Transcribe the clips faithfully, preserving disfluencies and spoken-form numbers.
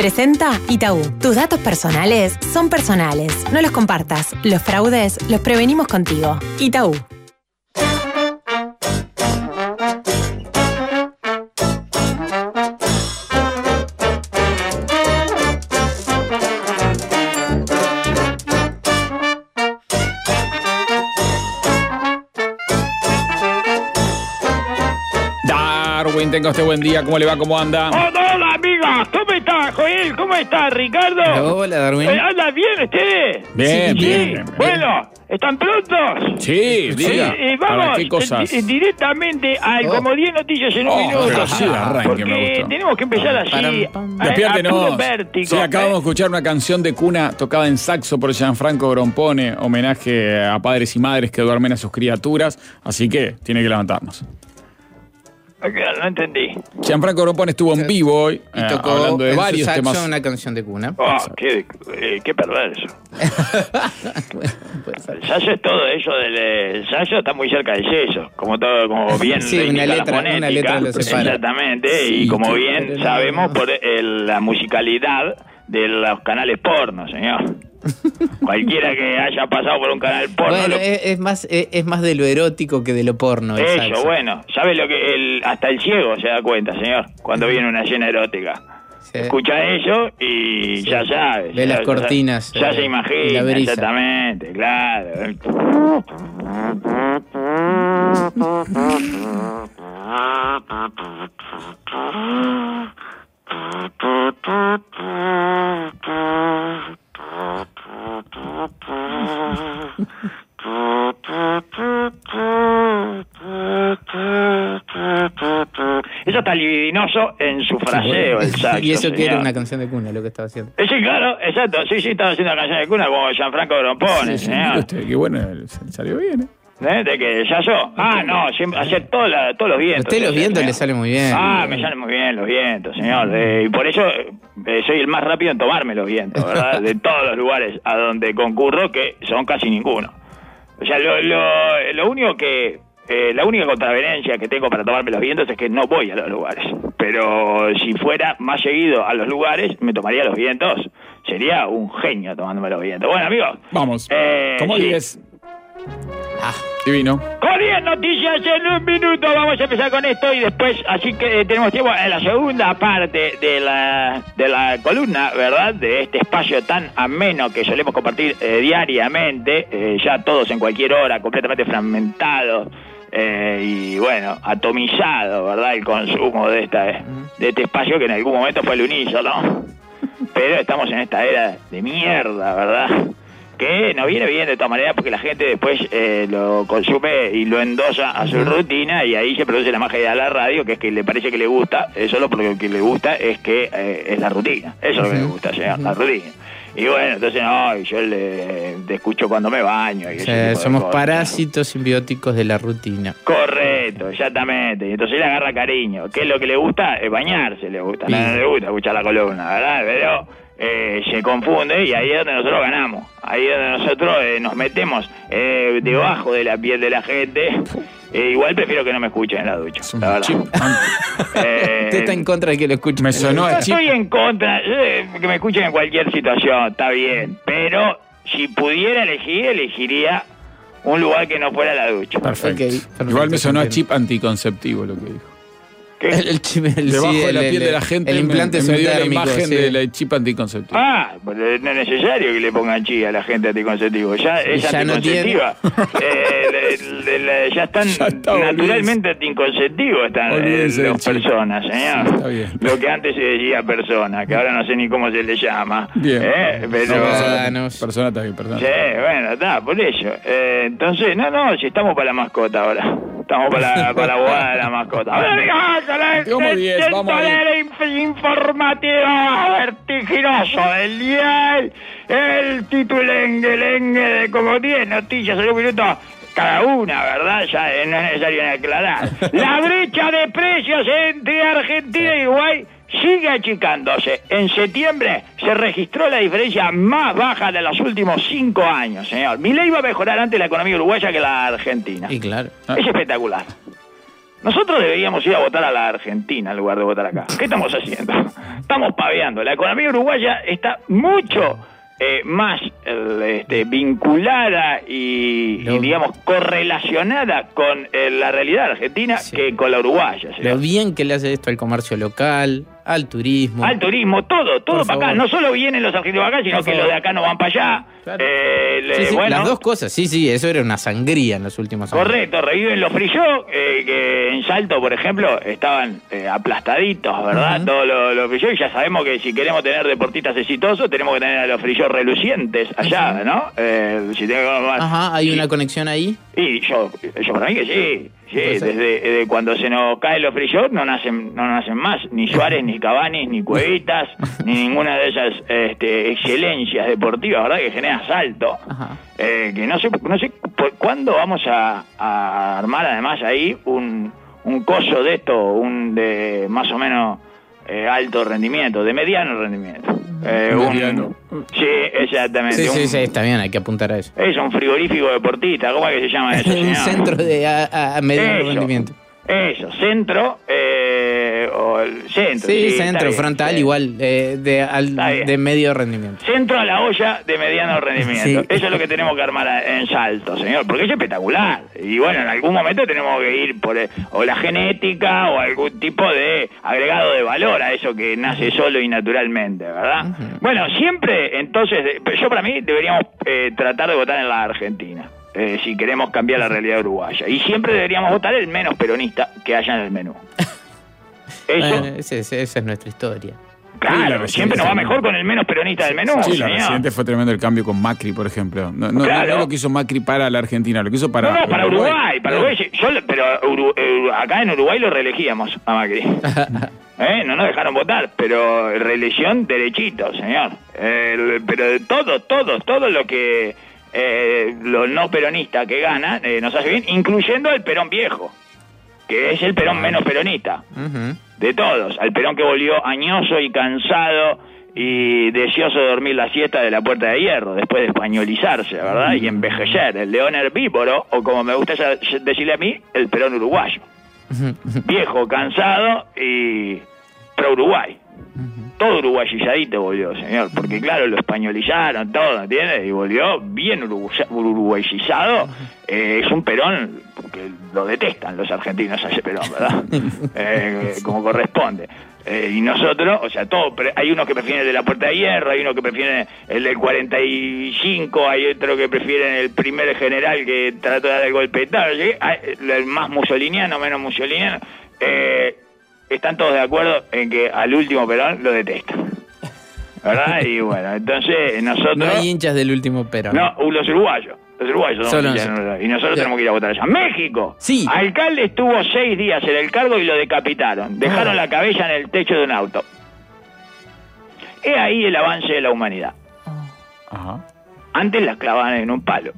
Presenta Itaú. Tus datos personales son personales. No los compartas. Los fraudes los prevenimos contigo. Itaú. Tenga usted buen día, ¿cómo le va? ¿Cómo anda? Hola, hola, amiga, ¿cómo está, Joel? ¿Cómo está, Ricardo? Hola, Darwin. Eh, ¿Anda bien usted? Bien, sí, bien, sí. bien. Bueno, ¿están prontos? Sí, diga. Y ¿Para vamos qué cosas? eh, directamente al Oh. como diez noticias en un Oh, minuto. pero sí, arranque, porque me gustó. tenemos que empezar así, Param, pam. a, a Despiértenos. puro vértigo. Sí, acabamos de escuchar una canción de cuna tocada en saxo por Gianfranco Grompone, homenaje a padres y madres que duermen a sus criaturas, así que tiene que levantarnos. Ok, no entendí. Gianfranco Grompone estuvo en vivo hoy, Y eh, tocó hablando de en varios su saxo temas. una canción de cuna. Oh, qué, eh, qué perverso. Puede ser. El sayo es todo eso del el sayo está muy cerca del yeso, como todo, como bien Sí, lo una indica la letra- una fonética. letra lo separa. Exactamente, Sí, y como que- bien pero no, sabemos no. por el- la musicalidad de los canales porno, señor. Cualquiera que haya pasado por un canal porno. Bueno, lo- es, es más es, es más de lo erótico que de lo porno. el eso, saxo. bueno, ¿sabe lo que el, hasta el ciego se da cuenta, señor? Cuando viene una escena erótica. Sí. Escucha eso y Sí. ya sabe. Ve ya- las cortinas, Ya, ya eh, se y imagina, la brisa. exactamente, claro. Eso está libidinoso en su fraseo, el saxo. Y eso que era señor. una canción de cuna lo que estaba haciendo. Eh, Sí, claro, exacto. Sí, sí, estaba haciendo canción de cuna como Gianfranco Grompone, Sí, sí, mire señor. usted, qué bueno, salió bien, ¿eh? ¿Eh? ¿De que ya yo? Ah, no, siempre, hacer todo la- todos los vientos. A usted los ese, vientos señor. le sale muy bien. Ah, me salen muy bien los vientos, señor. Eh, y por eso eh, soy el más rápido en tomarme los vientos, ¿verdad? De todos los lugares a donde concurro, que son casi ninguno. O sea, lo, lo, lo único que... Eh, la única contraveniencia que tengo para tomarme los vientos es que no voy a los lugares. Pero si fuera más seguido a los lugares, me tomaría los vientos. Sería un genio tomándome los vientos. Bueno, amigos. Vamos. Eh, ¿Cómo sí. diez? Ah, Divino. Con diez noticias en un minuto vamos a empezar con esto y después, así que eh, tenemos tiempo en la segunda parte de la, de la columna, ¿verdad? De este espacio tan ameno que solemos compartir eh, diariamente, eh, ya todos en cualquier hora, completamente fragmentados. Eh, y bueno, atomizado, ¿verdad? El consumo de esta de este espacio que en algún momento fue el unísono. Pero estamos en esta era de mierda, ¿verdad? Que nos viene bien de todas maneras porque la gente después eh, lo consume y lo endosa a su rutina y ahí se produce la magia de la radio, que es que le parece que le gusta, eh, solo porque lo que le gusta es que eh, es la rutina. Eso es lo que le gusta, señor, la rutina. Y bueno, entonces no, y yo le, te escucho cuando me baño. Y o ese sea, tipo de somos cosas. parásitos simbióticos de la rutina. Correcto, exactamente. Y entonces le agarra cariño. ¿Qué es lo que le gusta? Es bañarse, le gusta. No, no le gusta escuchar la columna, ¿verdad? Pero eh, se confunde y ahí es donde nosotros ganamos. Ahí es donde nosotros eh, nos metemos eh, debajo de la piel de la gente. Eh, igual prefiero que no me escuchen en la ducha, Es un la verdad. chip. Eh, Usted está en contra de que lo escuche. Me sonó no a chip. estoy en contra, eh, que me escuchen en cualquier situación, está bien. Pero si pudiera elegir, elegiría un lugar que no fuera la ducha. Perfecto. Ok, perfecto, Igual me sonó a entiendo. chip anticonceptivo lo que dijo. ¿Qué? El, el chip, el, Debajo sí, de la el- piel el- de la gente El me- implante me, dio la subdérmico, imagen sí. del chip anticonceptivo. Ah, pues no es necesario que le pongan chi a la gente anticonceptivo. Ya es ya no anticonceptiva. Eh, le- le- le- ya están Ya está, naturalmente anticonceptivos están eh, Olvídense del las chi. personas, señor. Sí, está bien. Lo que antes se decía persona, que ahora no sé ni cómo se le llama. Bien. Eh, pero... No, persona, Ciudadanos. persona está bien, persona. Sí, bueno, está, por eso. Eh, entonces, no, no, si estamos para la mascota ahora. Estamos para la, para la abogada de la mascota. Ahora, Vamos diez, vamos a diez. el informativo vertiginoso del día. El, el titulengue, lengue de como diez noticias en un minuto cada una, ¿verdad? Ya eh, no es necesario ni aclarar. La brecha de precios entre Argentina y Uruguay sigue achicándose. En septiembre se registró la diferencia más baja de los últimos cinco años, señor. Milei va a mejorar antes la economía uruguaya que la argentina. Y claro. Ah. Es espectacular. Nosotros deberíamos ir a votar a la Argentina en lugar de votar acá. ¿Qué estamos haciendo? Estamos paveando. La economía uruguaya está mucho eh, más eh, este, vinculada y, Lo... y, digamos, correlacionada con eh, la realidad argentina sí. que con la uruguaya. ¿Sí? Lo bien que le hace esto al comercio local, al turismo. Al turismo, todo, todo para acá. No solo vienen los argentinos para acá, sino que los de acá no van para allá. Claro. Eh, le, sí, sí, bueno, las dos cosas, sí, sí, eso era una sangría en los últimos años. Correcto, reviven los free show, eh, que en Salto, por ejemplo, estaban eh, aplastaditos, ¿verdad? Uh-huh. Todos los, los free show, y ya sabemos que si queremos tener deportistas exitosos, tenemos que tener a los free show relucientes allá, uh-huh. ¿no? Eh, si tengo más, Ajá, ¿hay y, una conexión ahí? Y yo, yo para mí que sí. Sí, desde, desde cuando se nos caen los free shows no nacen, no nacen más, ni Suárez, ni Cavani, ni Cuevitas, ni ninguna de esas este, excelencias deportivas, ¿verdad? Que genera Salto. Eh, que no sé, no sé por, cuándo vamos a, a armar además ahí un, un coso de esto, un de más o menos eh, alto rendimiento, de mediano rendimiento. Eh, mediano. Un, sí, exactamente. Sí, sí, un, sí, está bien, hay que apuntar a eso. Es un frigorífico deportista, ¿cómo es que se llama eso, señor? Un centro de a, a mediano eso, rendimiento. Eso, centro, eh, o el centro. Sí, sí centro, bien, frontal, sí. igual, eh, de, al, de medio rendimiento. Centro a la olla de mediano rendimiento. Sí. Eso es lo que tenemos que armar en Salto, señor, porque es espectacular. Y bueno, en algún momento tenemos que ir por el, o la genética o algún tipo de agregado de valor a eso que nace solo y naturalmente, ¿verdad? Uh-huh. Bueno, siempre, entonces, yo para mí deberíamos eh, tratar de votar en la Argentina. Eh, si queremos cambiar la realidad uruguaya. Y siempre deberíamos votar el menos peronista que haya en el menú. Eso. Bueno, ese, ese, esa es nuestra historia. Claro, sí, siempre nos va mejor con el menos peronista del menú. Sí, señor. la reciente fue tremendo el cambio con Macri, por ejemplo. No, no, claro. no lo que hizo Macri para la Argentina, lo que hizo para No, no, para Uruguay. Uruguay. Para Uruguay sí. Yo, pero Uru, Uru, acá en Uruguay lo reelegíamos a Macri. ¿Eh? No nos dejaron votar, pero reelección derechito, señor. Eh, pero de todos, todos, todos lo que... Eh, los no peronistas que ganan eh, nos hace bien, incluyendo el Perón viejo, que es el Perón menos peronista uh-huh. de todos, al Perón que volvió añoso y cansado y deseoso de dormir la siesta de la Puerta de Hierro después de españolizarse, ¿verdad? Uh-huh. Y envejecer, el león herbívoro, o como me gusta decirle a mí, el Perón uruguayo, uh-huh. viejo, cansado y pro Uruguay. Uh-huh. Todo uruguayizadito volvió, señor, porque claro, lo españolizaron todo, ¿entiendes? Y volvió bien uruguayizado. Eh, es un Perón que lo detestan los argentinos a ese Perón, ¿verdad? Eh, como corresponde. Eh, y nosotros, o sea, todo, hay unos que prefieren el de la Puerta de Hierro, hay unos que prefieren el del cuarenta y cinco, hay otros que prefieren el primer general que trató de dar el golpe de Estado, el más musoliniano, menos musoliniano. Eh, están todos de acuerdo en que al último Perón lo detestan, ¿verdad? Y bueno, entonces nosotros... No hay hinchas del último Perón. No, los uruguayos. Los uruguayos son hinchas, y nosotros tenemos que ir a votar allá. ¡México! Sí. Alcalde estuvo seis días en el cargo y lo decapitaron. Dejaron oh. la cabeza en el techo de un auto. Es ahí el avance de la humanidad. Oh. Ajá. Antes las clavaban en un palo.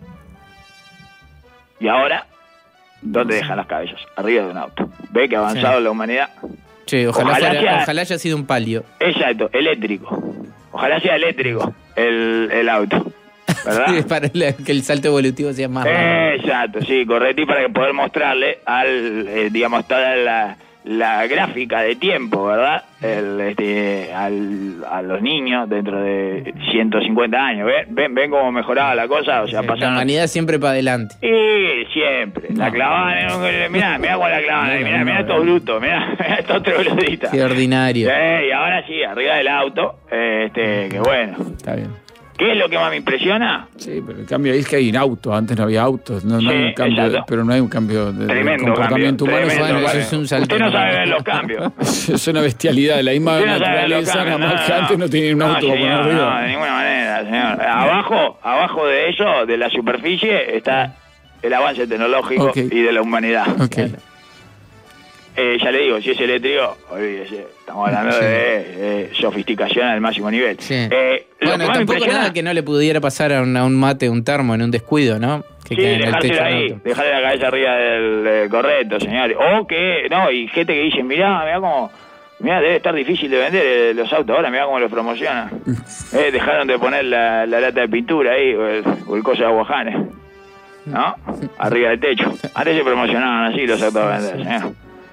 Y ahora... ¿Dónde dejan las cabezas? Arriba de un auto. ¿Ve que ha avanzado sí. la humanidad? Sí, ojalá, ojalá, fuera, sea, ojalá haya sido un palio. Exacto, eléctrico. Ojalá sea eléctrico el, el auto, ¿verdad? Sí, para que el salto evolutivo sea más rápido. Exacto, sí, correcto. Y para poder mostrarle al, eh, digamos, toda la, la gráfica de tiempo, ¿verdad? El, este, al, a los niños dentro de ciento cincuenta años. ¿Ven? ¿Ven, ven cómo mejoraba la cosa? O sea, sí, pasaron... La humanidad siempre para adelante. Sí, siempre. La clavaban, mirá, mirá con la clavaban, no, mirá, no, mirá no, estos no. brutos, mirá, mirá estos trogloditas. Qué ordinario. Sí, y ahora sí, arriba del auto, este, que bueno. Está bien. ¿Qué es lo que más me impresiona? Sí, pero el cambio es que hay un auto, antes no había autos, no, sí, no hay un cambio, de, pero no hay un cambio de, tremendo de comportamiento cambio, humano. Tremendo, bueno, eso es un salto. Usted no sabe ver los cambios. Es una bestialidad, la misma Usted no naturaleza, nada más que no, antes no tenía un auto no, para señor, arriba. No, de ninguna manera, señor. Abajo, abajo de eso, de la superficie, está el avance tecnológico okay. y de la humanidad. Okay. Eh, ya le digo, si es eléctrico, olvídese, estamos hablando sí. de eh, sofisticación al máximo nivel. Sí. Eh, bueno, tampoco impresiona... nada que no le pudiera pasar a un, a un mate, un termo en un descuido, ¿no? Que sí, dejárselo ahí, dejarle la cabeza arriba del, del correcto, señor. O que, no, y gente que dice, mirá, mirá cómo, mirá, debe estar difícil de vender eh, los autos ahora, mirá cómo los promocionan. eh, dejaron de poner la, la lata de pintura ahí, o el, o el coso de aguajanes, ¿no? Arriba del techo. Antes se promocionaban así los autos a vender, señor.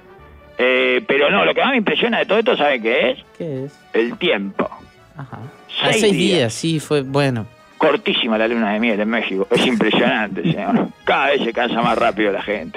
Eh, pero no, lo que más me impresiona de todo esto, ¿saben qué es? ¿Qué es? El tiempo. Ajá. Seis Ah, seis días. días, sí, fue bueno. Cortísima la luna de miel en México. Es impresionante, señor. Cada vez se cansa más rápido la gente.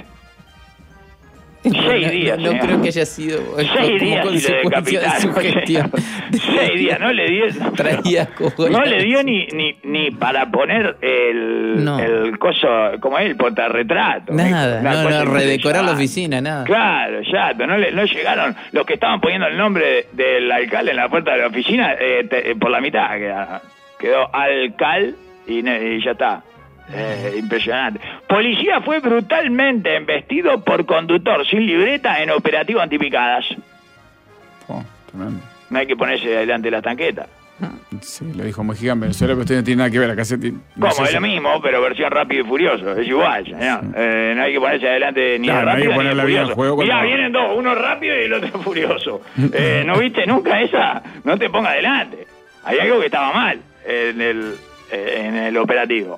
Seis no, días, No, no señor. creo que haya sido eh, Seis como días y lo consecuencia de su decapitaron, gestión. señor. Seis días, no le dio... Traía cojones. No le dio ni, ni, ni para poner el, No. el coso, como es, el portarretrato. Nada, Una no, cosa no, redecorar la impresionante. oficina, nada. Claro, ya, no, le, no llegaron los que estaban poniendo el nombre de- del alcalde en la puerta de la oficina, eh, te- eh, por la mitad queda- quedó alcal y, ne- y ya está. Eh, impresionante. Policía fue brutalmente embestido por conductor sin libreta en operativo antipicadas. Oh, tremendo. No hay que ponerse delante de la tanqueta. Sí, lo dijo Mojica en Venezuela, pero esto no tiene nada que ver. Acá se ti- no ¿Cómo? sé Es si- lo mismo, pero versión Rápido y Furioso. Es igual, señor. Eh, no hay que ponerse adelante ni Claro, de no hay que Rápido ni poner de la vida en Furioso. juego cuando- Mirá, vienen dos, uno rápido y el otro furioso. Eh, ¿No viste nunca esa? No te pongas adelante. Hay algo que estaba mal en el, eh, en el operativo.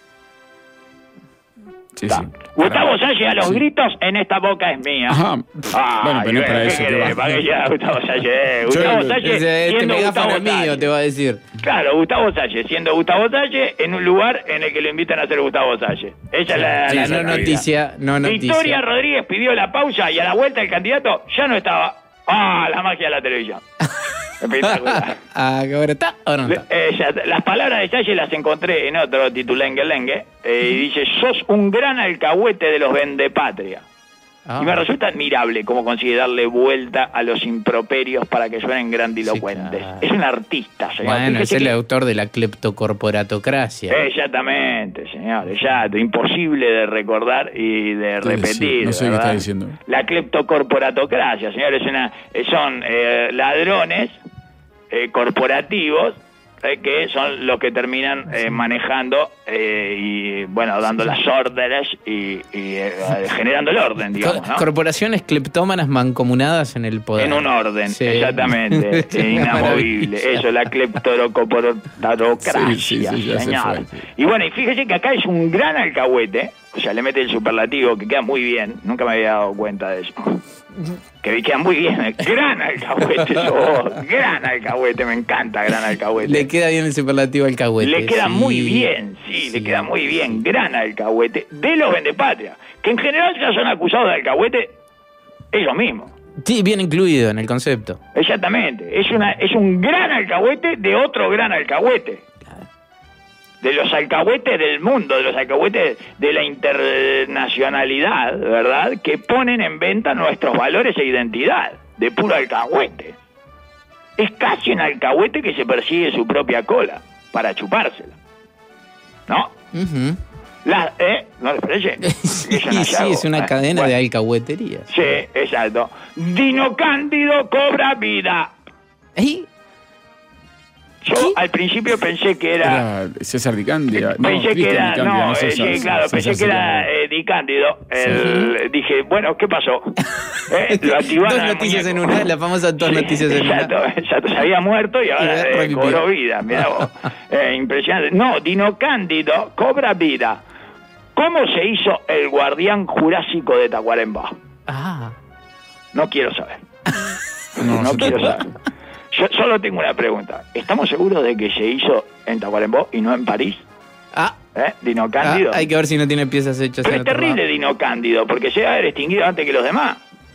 Sí, Está. sí. Gustavo Salle a los Sí. gritos en esta boca es mía. Ajá. Ay, Bueno, pero no es para ¿qué eso que querés? va. ¿Para qué ya, Gustavo Salle? Gustavo Yo- Salle Ese, este siendo megáfono Gustavo es mío, Salle. te va a decir. Claro, Gustavo Salle, siendo Gustavo Salle en un lugar en el que lo invitan a ser Gustavo Salle. Esa es la, Sí, la no realidad. noticia, no noticia. Victoria Rodríguez pidió la pausa y a la vuelta el candidato ya no estaba. ¡Ah, la magia de la televisión! Espectacular. Ah, que ahora está, ahora no Le- está. eh, ya- las palabras de Salle las encontré en otro titulengue lengue eh, y dice, sos un gran alcahuete de los vendepatria. Ah. Y me resulta admirable cómo consigue darle vuelta a los improperios para que suenen grandilocuentes. Sí, claro. Es un artista, señor. Bueno, es Fíjese el que- autor de la cleptocorporatocracia. Exactamente, señor, exacto. Imposible de recordar y de Sí, repetir. sí, no sé qué ¿verdad? está diciendo. La cleptocorporatocracia, señor, es una, eh, son eh, ladrones eh, corporativos eh, que son los que terminan eh, manejando eh, y, bueno, dando las órdenes y, y, eh, generando el orden, digamos, Co- ¿no? Corporaciones cleptómanas mancomunadas en el poder. En un orden, Sí. exactamente, Sí, una inamovible. maravilla. Eso, la cleptocorporatocracia, Sí, sí, sí, ya se señor. fue, sí. Y bueno, y fíjese que acá es un gran alcahuete, o sea, le mete el superlativo que queda muy bien, nunca me había dado cuenta de eso. Que queda muy bien, gran alcahuete, sos, gran alcahuete, me encanta gran alcahuete. Le queda bien el superlativo al alcahuete. Le queda sí. muy bien, sí, le queda muy bien, gran alcahuete de los vendepatria, que en general ya son acusados de alcahuete ellos mismos. Sí, bien incluido en el concepto. Exactamente, es una es un gran alcahuete de otro gran alcahuete. De los alcahuetes del mundo, de los alcahuetes de la internacionalidad, ¿verdad? Que ponen en venta nuestros valores e identidad, de puro alcahuete. Es casi un alcahuete que se persigue su propia cola, para chupársela. ¿No? Ujú. La, ¿eh? ¿No les parece? Sí, Es un sí, hallazgo. es una Eh, cadena bueno. de alcahueterías. Sí, exacto. Dino Cándido cobra vida. ¿Eh? Yo ¿Qué? al principio pensé que era... Era César Di Candia. No, pensé que Cristian era, Di Candia, no, eh, César, sí, claro, César pensé que era Di Candia. eh, Di Cándido. El- Dije, bueno, ¿qué pasó? Eh, lo activaron Dos al noticias en muñeco. una, la famosa dos Sí, noticias en exacto, una. exacto, se había muerto y ahora Y eh, revivió. cobró vida, mirá vos. Eh, impresionante. No, Dino Cándido cobra vida. ¿Cómo se hizo el guardián jurásico de Tacuarembó? Ah. No quiero saber. No, No yo quiero tampoco. saber. Yo solo tengo una pregunta. ¿Estamos seguros de que se hizo en Tacuarembó y no en París? Ah. ¿Eh? Dino Ah, Cándido. hay que ver si no tiene piezas hechas Pero en es otro terrible lado. Dino Cándido, porque se va a haber extinguido antes que los demás.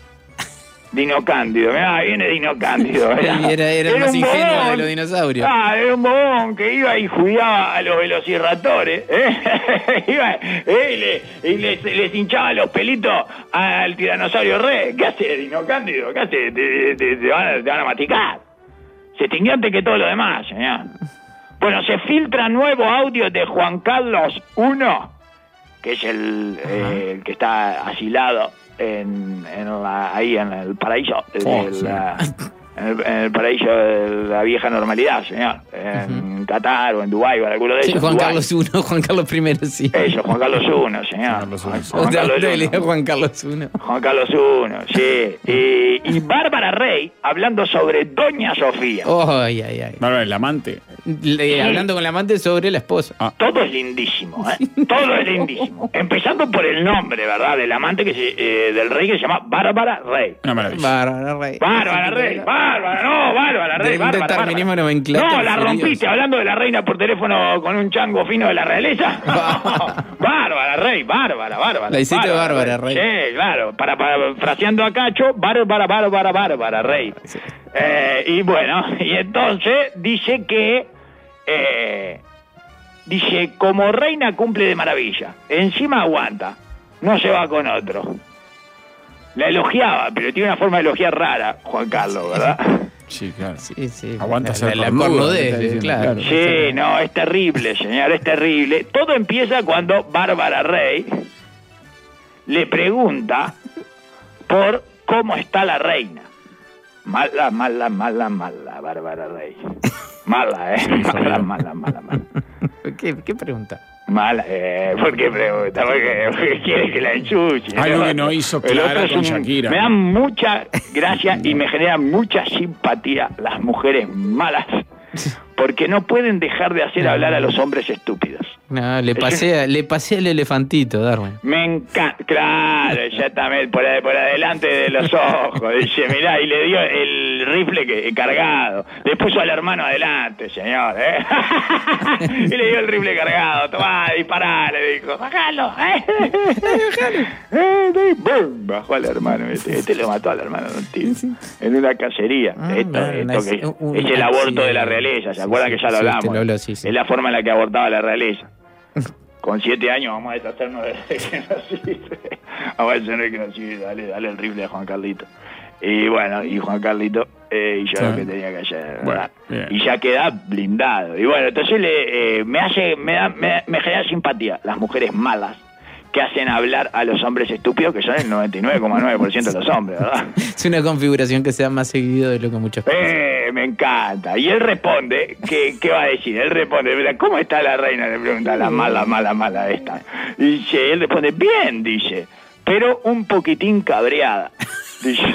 Dino Cándido, mirá, viene Dino Cándido. Era- era el más un ingenuo bobón. de los dinosaurios. Ah, era un bobón que iba y judiaba a los velociraptores. ¿eh? iba eh, y, le, y les, les hinchaba los pelitos al tiranosaurio Rex. ¿Qué hace Dino Cándido? ¿Qué hace? Te, te- te van, a, te van a maticar. Se extinguió antes que todo lo demás, señor. Bueno, se filtra nuevo audio de Juan Carlos primero, que es el, eh, el que está asilado en, en la, ahí en el paraíso de Oh, sí. la, en, el, en el paraíso de la vieja normalidad, señor, en en Qatar o en Dubái o en alguno de Sí, esos. Juan Dubái. Carlos primero, Juan Carlos primero, sí. Eso, Juan Carlos primero, señor. Juan Carlos primero. Juan Otra Carlos otra primero. idea, Juan Carlos primero. Juan Carlos primero, sí. Y, y Bárbara Rey hablando sobre Doña Sofía. Oh, ay, ay, ay. Bárbara, el amante. Le- hablando con la amante sobre la esposa. Ah. Todo es lindísimo, ¿eh? Todo es lindísimo. Empezando por el nombre, ¿verdad? Del amante que se, eh, del rey que se llama Bárbara Rey. Una maravilla. Bárbara Rey. Bárbara Rey, Bárbara, no, Bárbara Rey, De un Bárbara. determinismo Bárbara. nomenclátor No, la furioso. rompiste hablando de la reina por teléfono con un chango fino de la realeza. Bárbara Rey, Bárbara, Bárbara. La hiciste Bárbara Rey. Sí, claro, para, para fraseando a Cacho, Bárbara, Bárbara, Bárbara Rey. Sí. Eh, y bueno, y entonces dice que, eh, dice, como reina cumple de maravilla, encima aguanta, no se va con otro. La elogiaba, pero tiene una forma de elogiar rara, Juan Carlos, ¿verdad? Sí, claro. Sí, sí. Aguanta la, ser la, la cornudo, cornudez, está diciendo, claro. claro. Sí, no, es terrible, señor, es terrible. Todo empieza cuando Bárbara Rey le pregunta por cómo está la reina. Mala, mala, mala, mala, Bárbara Rey. Mala, ¿eh? Mala, mala, mala, mala. ¿Qué, ¿Qué pregunta? Mala, eh, ¿por qué pregunta? Porque, porque quiere que la ensucie. Algo que no hizo El otro Clara es con un- Shakira. Me dan mucha gracia y me genera mucha simpatía las mujeres malas, porque no pueden dejar de hacer hablar a los hombres estúpidos. No, le pasé, le pasé el elefantito, Darwin. Me encanta, claro, exactamente, por, ad- por adelante de los ojos. Dice, mirá, y le dio el rifle que, cargado. Le puso al hermano adelante, señor, ¿eh? Y le dio el rifle cargado. Tomá, dispará, le dijo. Bájalo, ¿eh? Eh, sí, ¡bum! Bajó al hermano. Este, este lo mató al hermano de un tiro. En una cacería. Ah, esto bueno, esto es que, un es el aborto de la accidente. realeza. ¿Se Sí, acuerdan sí, que ya lo sí, hablamos? te lo hablo, sí, sí. Es la forma en la que abortaba la realeza. Con siete años vamos a deshacernos de que no sirve. Vamos a hacer que no sirve. Dale, dale el rifle a Juan Carlito. Y bueno, y Juan Carlito eh, hizo Sí. lo que tenía que hacer, ¿verdad? Bueno, bien. Y ya queda blindado. Y bueno, entonces le, eh, me hace, me, da, me, me genera simpatía las mujeres malas que hacen hablar a los hombres estúpidos, que son el noventa y nueve coma nueve por ciento de los hombres, ¿verdad? Es una configuración que se da más seguido de lo que muchos piensan. Eh, me encanta. Y él responde, ¿qué, qué va a decir? Él responde, mira, ¿cómo está la reina? Le pregunta la mala, mala, mala esta. Y dice, él responde, bien, dice, pero un poquitín cabreada. Dice.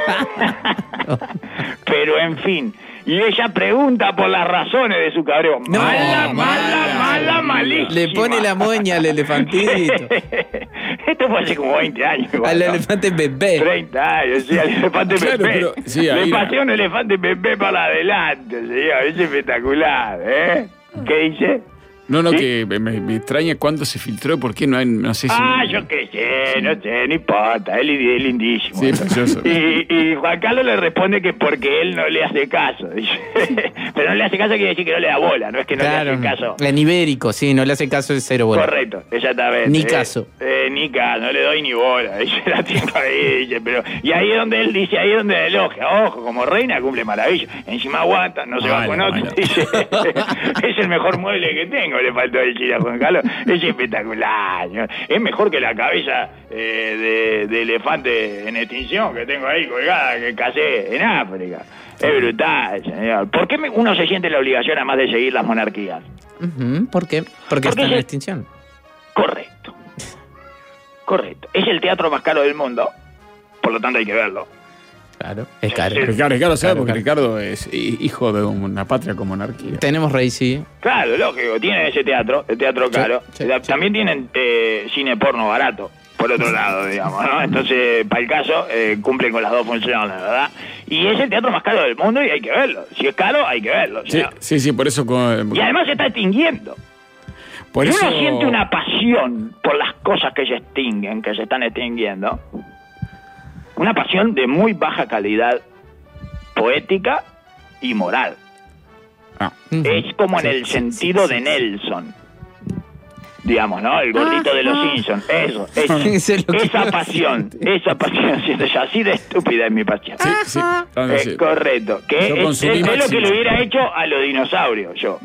Pero en fin. Y ella pregunta por las razones de su cabreo. No, mala, mala, mala. mala, malísima. Le pone la moña al elefantito. Esto fue hace como veinte años. igual, Al ¿no? elefante bebé. treinta años, sí, al elefante Claro, Pepe. pero, sí, Le ahí pasé la- un elefante Pepe para adelante, señor. Es espectacular, ¿eh? ¿Qué dice? No, no, ¿Sí? que me, me extraña cuándo se filtró, por qué no hay, no sé si... Ah, yo qué sé, no sé, no importa, es, li- es lindísimo. Sí, precioso. Y, y Juan Carlos le responde que porque él no le hace caso, dice. Pero no le hace caso quiere decir que no le da bola, no es que no Claro, le hace caso. en ibérico, sí, no le hace caso el cero bola. Correcto, exactamente. Ni Eh, caso. Eh, ni caso, no le doy ni bola. Dice, la tengo ahí, dice, pero. Y ahí es donde él dice, ahí es donde elogia. Ojo, como reina cumple maravilla. Encima aguanta, no se va Mala, con otro. mala. Dice, es el mejor mueble que tengo, le faltó decir a Juan Carlos. Es espectacular. ¿No? Es mejor que la cabeza eh, de, de elefante en extinción que tengo ahí colgada, que casé en África. Es brutal, señor. ¿Por qué me- uno se siente la obligación, además de seguir las monarquías? Ujú, ¿por qué? Porque, Porque está en se- extinción. Correcto. Correcto. Es el teatro más caro del mundo, por lo tanto hay que verlo. Claro, es caro. Sí. Ricardo, Ricardo, ¿sabe? Claro, Porque claro. Ricardo es hi- hijo de una patria con monarquía. Tenemos rey, sí. Claro, lógico, tienen ese teatro, el teatro Sí, caro. sí, La- sí. También tienen eh, cine porno barato, por otro lado, digamos, ¿no? Entonces, para el caso, eh, cumplen con las dos funciones, ¿verdad? Y es el teatro más caro del mundo y hay que verlo. Si es caro, hay que verlo. Sí, señor. sí, sí, por eso... con- Y además se está extinguiendo. por Y eso uno siente una pasión por las cosas que se extinguen, que se están extinguiendo. Una pasión de muy baja calidad poética y moral. Ah, Ujú. Es como en Sí, el sí, sentido sí, de sí, Nelson. Digamos, ¿no? El gordito de los Simpsons. Eso, eso. Eso es lo que Esa yo pasión, siento. esa pasión. siento yo, así de estúpida es mi pasión. sí, sí. Entonces, Es sí. correcto. Que Yo es, consumí es- es lo máximo. que le hubiera hecho a los dinosaurios, yo.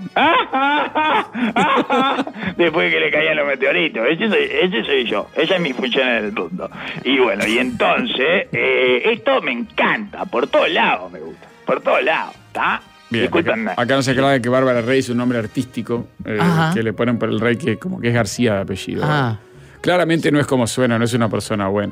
Después que le caían los meteoritos. Ese soy, ese soy yo. Esa es mi función en el mundo. Y bueno, y entonces, eh, esto me encanta. Por todos lados me gusta. Por todos lados, ¿está? Bien, Discúlpenme. acá, acá no se aclara de que Bárbara Rey es un nombre artístico eh, Ajá. que le ponen por el rey que como que es García de apellido. Ah. Claramente no es como suena, no es una persona buena.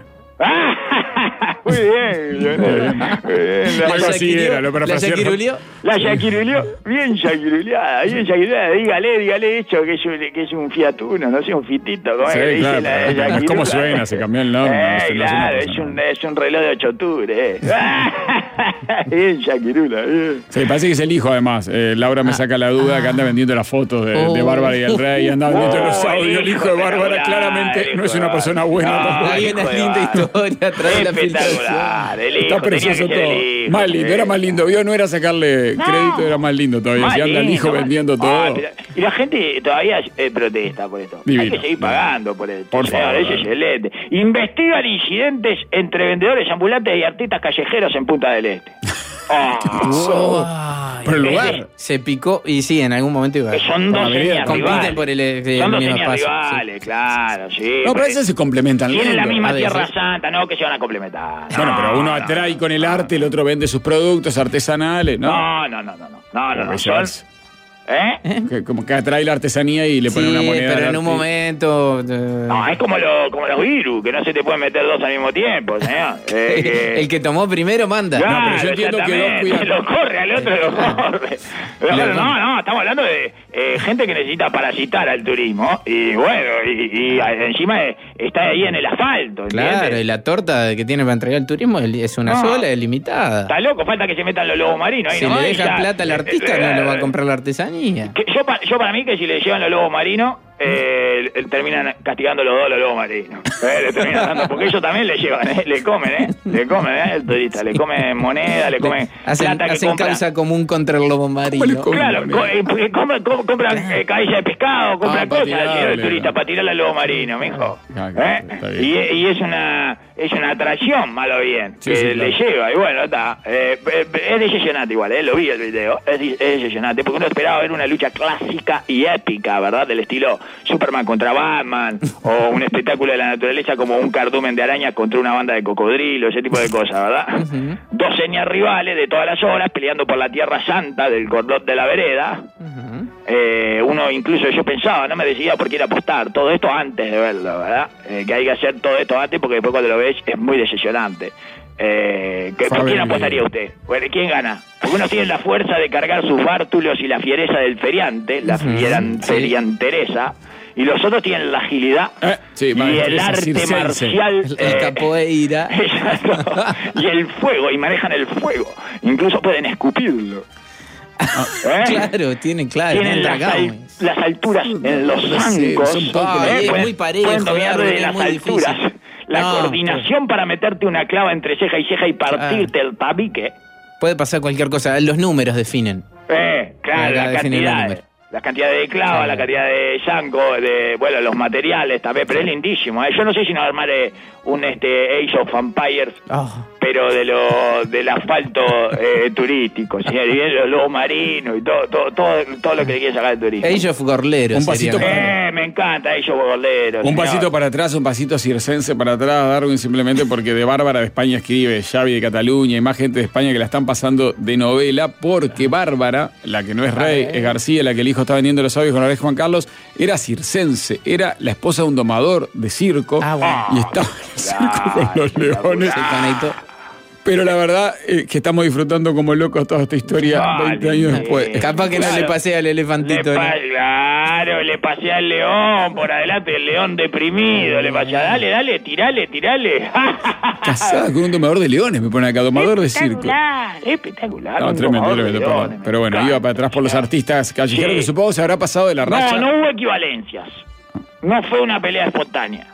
Muy bien, Leonel. Muy bien. La, Algo así era, lo ¿La parafrasearon. Yaquirulió? la yaquirulió, bien yaquiruleada, bien yaquiruleada. Dígale, dígale eso, que es un, que es un Fiat Uno, no sé, un Fitito. ¿Cómo Sí, es que le claro, dice la pero es Yaquirula? como suena, se cambió el nombre, Eh, no sé, no es una claro, es persona. un, es un reloj de ocho octubre. Eh. Bien Yaquirula, bien. Sí, parece que es el hijo además. Eh, Laura me saca la duda que anda vendiendo las fotos de, de Oh. Bárbara y el rey, anda vendiendo los Oh, audios. El hijo de Bárbara espectacular, claramente el no es hijo una de persona Bárbara. buena. No, tampoco. Hay una hijo de linda Bárbara. historia atrás de la filtración. Espectacular, el hijo, Está tenía precioso que ser todo. el hijo, Más lindo, sí. era más lindo. Vio, no era sacarle No. crédito, era más lindo todavía. Más Si anda el hijo lindo, vendiendo más- todo. Ah, pero- y la gente todavía eh, protesta por esto. Divino. Hay que seguir pagando por esto. Por O sea, favor. Eso es excelente. Investigan incidentes entre vendedores ambulantes y artistas callejeros en Punta del Este. Ah, Ay, Por el lugar. Se picó y sí, en algún momento iba. que son Por la dos avenida. señas Compiten rivales. por el, el son dos mismo señas espacio, rivales, claro, sí. No, pero porque esas se complementan. tienen la lindo. misma a veces. Tierra Santa, no que se van a complementar. Bueno, No, pero uno no, atrae con el arte, el otro vende sus productos artesanales, ¿no? No, no, no, no, no. No, no, no. Eso Son, es. ¿eh? Que como que atrae la artesanía y le pone Sí, una moneda. pero al en un arte. momento. eh, No, es como, lo, como los virus, que no se te pueden meter dos al mismo tiempo, señor. Eh, que- El que tomó primero manda. Claro, No, pero yo entiendo que dos exactamente. cuidan- Lo corre, al otro lo corre. Pero bueno, no, no, estamos hablando de eh, gente que necesita parasitar al turismo. Y bueno, y, y encima eh, está ahí en el asfalto, ¿entiendes? Claro, y la torta que tiene para entregar el turismo es una No. sola, es limitada. Está loco, falta que se metan los lobos marinos ahí Si nomás le y deja ya- plata al artista, no le va a comprar la artesanía. Que yo, pa- yo para mí que si le llevan los lobos marinos, eh, eh, terminan castigando los dos los lobos marinos. Eh, le terminan dando, porque ellos también le llevan, eh, le comen, ¿eh? Le comen, ¿eh? El turista, le comen moneda, le comen Hacen, plata que hacen compra. causa común contra el lobo le marino. comen? Claro, moneda. co- eh, porque compran, co- compran eh, cabeza de pescado, compran Ah, para cosas, tirarle, el turista, ¿no? para tirarle al lobo marino, mijo. Ah, claro, ¿Eh? está bien. Y, y es una es una atracción, malo o bien, Sí, que sí, le claro. lleva, y bueno, está. Eh, eh, es decepcionante igual, eh, lo vi el video, es, es decepcionante, porque uno esperaba ver una lucha clásica y épica, ¿verdad? Del estilo Superman contra Batman, o un espectáculo de la naturaleza como un cardumen de araña contra una banda de cocodrilos, ese tipo de cosas, ¿verdad? Ujú. Dos señas rivales de todas las horas peleando por la tierra santa del cordón de la vereda. Ujú. Eh, uno incluso yo pensaba, no me decidía por quién apostar, todo esto antes de verlo, ¿verdad? Eh, que hay que hacer todo esto antes porque después cuando lo ves es muy decepcionante. Eh, ¿que- ¿Por Sabe quién el apostaría video. usted? Bueno, ¿quién gana? Porque unos tienen la fuerza de cargar sus bártulos y la fiereza del feriante, la Ujú, fieran, sí. ferianteresa, y los otros tienen la agilidad Eh, sí, y maestra, el esa arte circense. marcial. El, el eh, capoeira. Exacto. Y el fuego, y manejan el fuego. Incluso pueden escupirlo. ¿Eh? Claro, tiene, claro. Tienen entra las, acá, al- güey. las alturas en los No sé, zancos. son pocos Ah, los es que- pueden- muy parejo, pueden dominar Darwin, de es las muy alturas. difícil. La No, coordinación para meterte una clava entre ceja y ceja y partirte el tabique. Puede pasar cualquier cosa. Los números definen. Eh, claro, Ah, Acá la definen los cantidad. números. La cantidad de clava, Claro. la cantidad de zanco, de, bueno, los materiales también, pero es lindísimo. ¿eh? Yo no sé si no armar eh, un este Age of Empires, Oh. pero de lo del asfalto eh, turístico, ¿sí? Y los lobos marinos y todo, todo, todo, todo lo que le quiere sacar el turismo. Age of Gorleros. Un pasito sería. para- Eh, me encanta ellos boleros. Un señor. pasito para atrás, un pasito circense para atrás, Darwin, simplemente porque de Bárbara de España escribe, Xavi de Cataluña y más gente de España que la están pasando de novela, porque Bárbara, la que no es rey, es García, la que el hijo está vendiendo los audios con el rey Juan Carlos, era circense, era la esposa de un domador de circo Ah, bueno. y estaba en el circo con los leones. Se conectó. Pero la verdad es que estamos disfrutando como locos toda esta historia Vale. veinte años después. Eh, Capaz que no Claro. le pasé al Le elefantito. ¿no? pa- claro, le pasé al león por adelante, el león deprimido, le pasé, dale, dale, tirale, tirale. Casada con un domador de leones, me pone acá, domador de circo. Espectacular, espectacular. No, un tremendo, domador de tremendo, perdón. leones, Pero me bueno, encanta. iba para atrás por los artistas callejeros, Sí. que supongo se habrá pasado de la racha. No, no hubo equivalencias. No fue una pelea espontánea.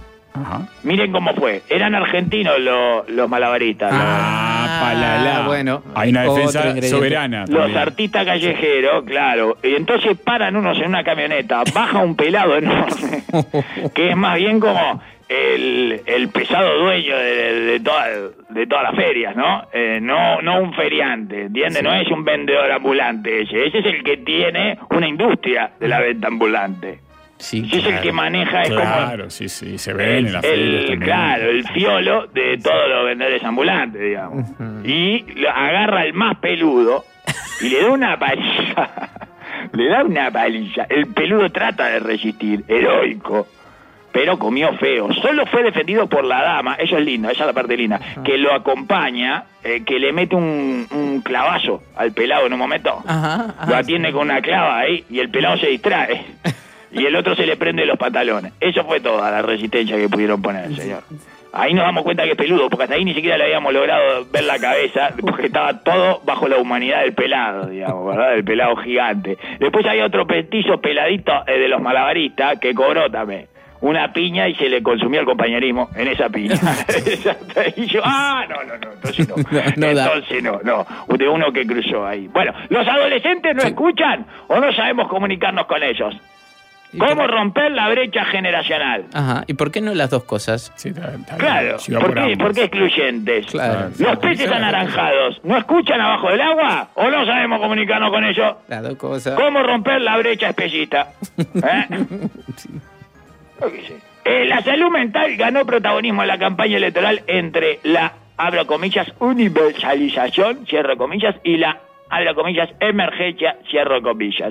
Ajá. Miren cómo fue. Eran argentinos los, los malabaristas. los- Ah, palala. bueno. Hay una Otro defensa ingrediente. soberana. Los también. artistas callejeros, claro. Y entonces paran unos en una camioneta, baja un pelado enorme, que es más bien como el, el pesado dueño de, de, toda- de todas las ferias, ¿no? Eh, no no un feriante, ¿entiendes? No es un vendedor ambulante ese. Ese es el que tiene una industria de la venta ambulante. Sí, Ese es el claro. que maneja, es como... Claro, sí, sí, se ven en las el, ferias también. claro, el fiolo de todos los vendedores ambulantes, digamos. Y lo agarra el más peludo y le da una paliza. Le da una paliza. El peludo trata de resistir, heroico, pero comió feo. Solo fue defendido por la dama, eso es lindo, esa es la parte linda, ajá, que lo acompaña, eh, que le mete un, un clavazo al pelado en un momento. Ajá, ajá, lo atiende sí. con una clava ahí y el pelado se distrae. Y el otro se le prende los pantalones. Eso fue toda la resistencia que pudieron poner, señor. Ahí nos damos cuenta que es peludo, porque hasta ahí ni siquiera le habíamos logrado ver la cabeza, porque estaba todo bajo la humanidad del pelado, digamos, ¿verdad? Del pelado gigante. Después había otro petizo peladito eh, de los malabaristas que cobró también una piña y se le consumió el compañerismo en esa piña. Y yo, ah, no, no, no, entonces no. no, no entonces no, no, de uno que cruzó ahí. Bueno, ¿los adolescentes no sí. escuchan o no sabemos comunicarnos con ellos? ¿Cómo romper la brecha generacional? Ajá, ¿y por qué no las dos cosas? Sí, está, está claro, ¿por qué, ¿por qué excluyentes? Claro. Los peces anaranjados, ¿no escuchan abajo del agua o no sabemos comunicarnos con ellos? Las dos cosas. ¿Cómo romper la brecha especista? ¿Eh? Sí. Eh, la salud mental ganó protagonismo en la campaña electoral entre la, abro comillas, universalización, cierro comillas, y la, abro comillas, emergencia, cierro comillas.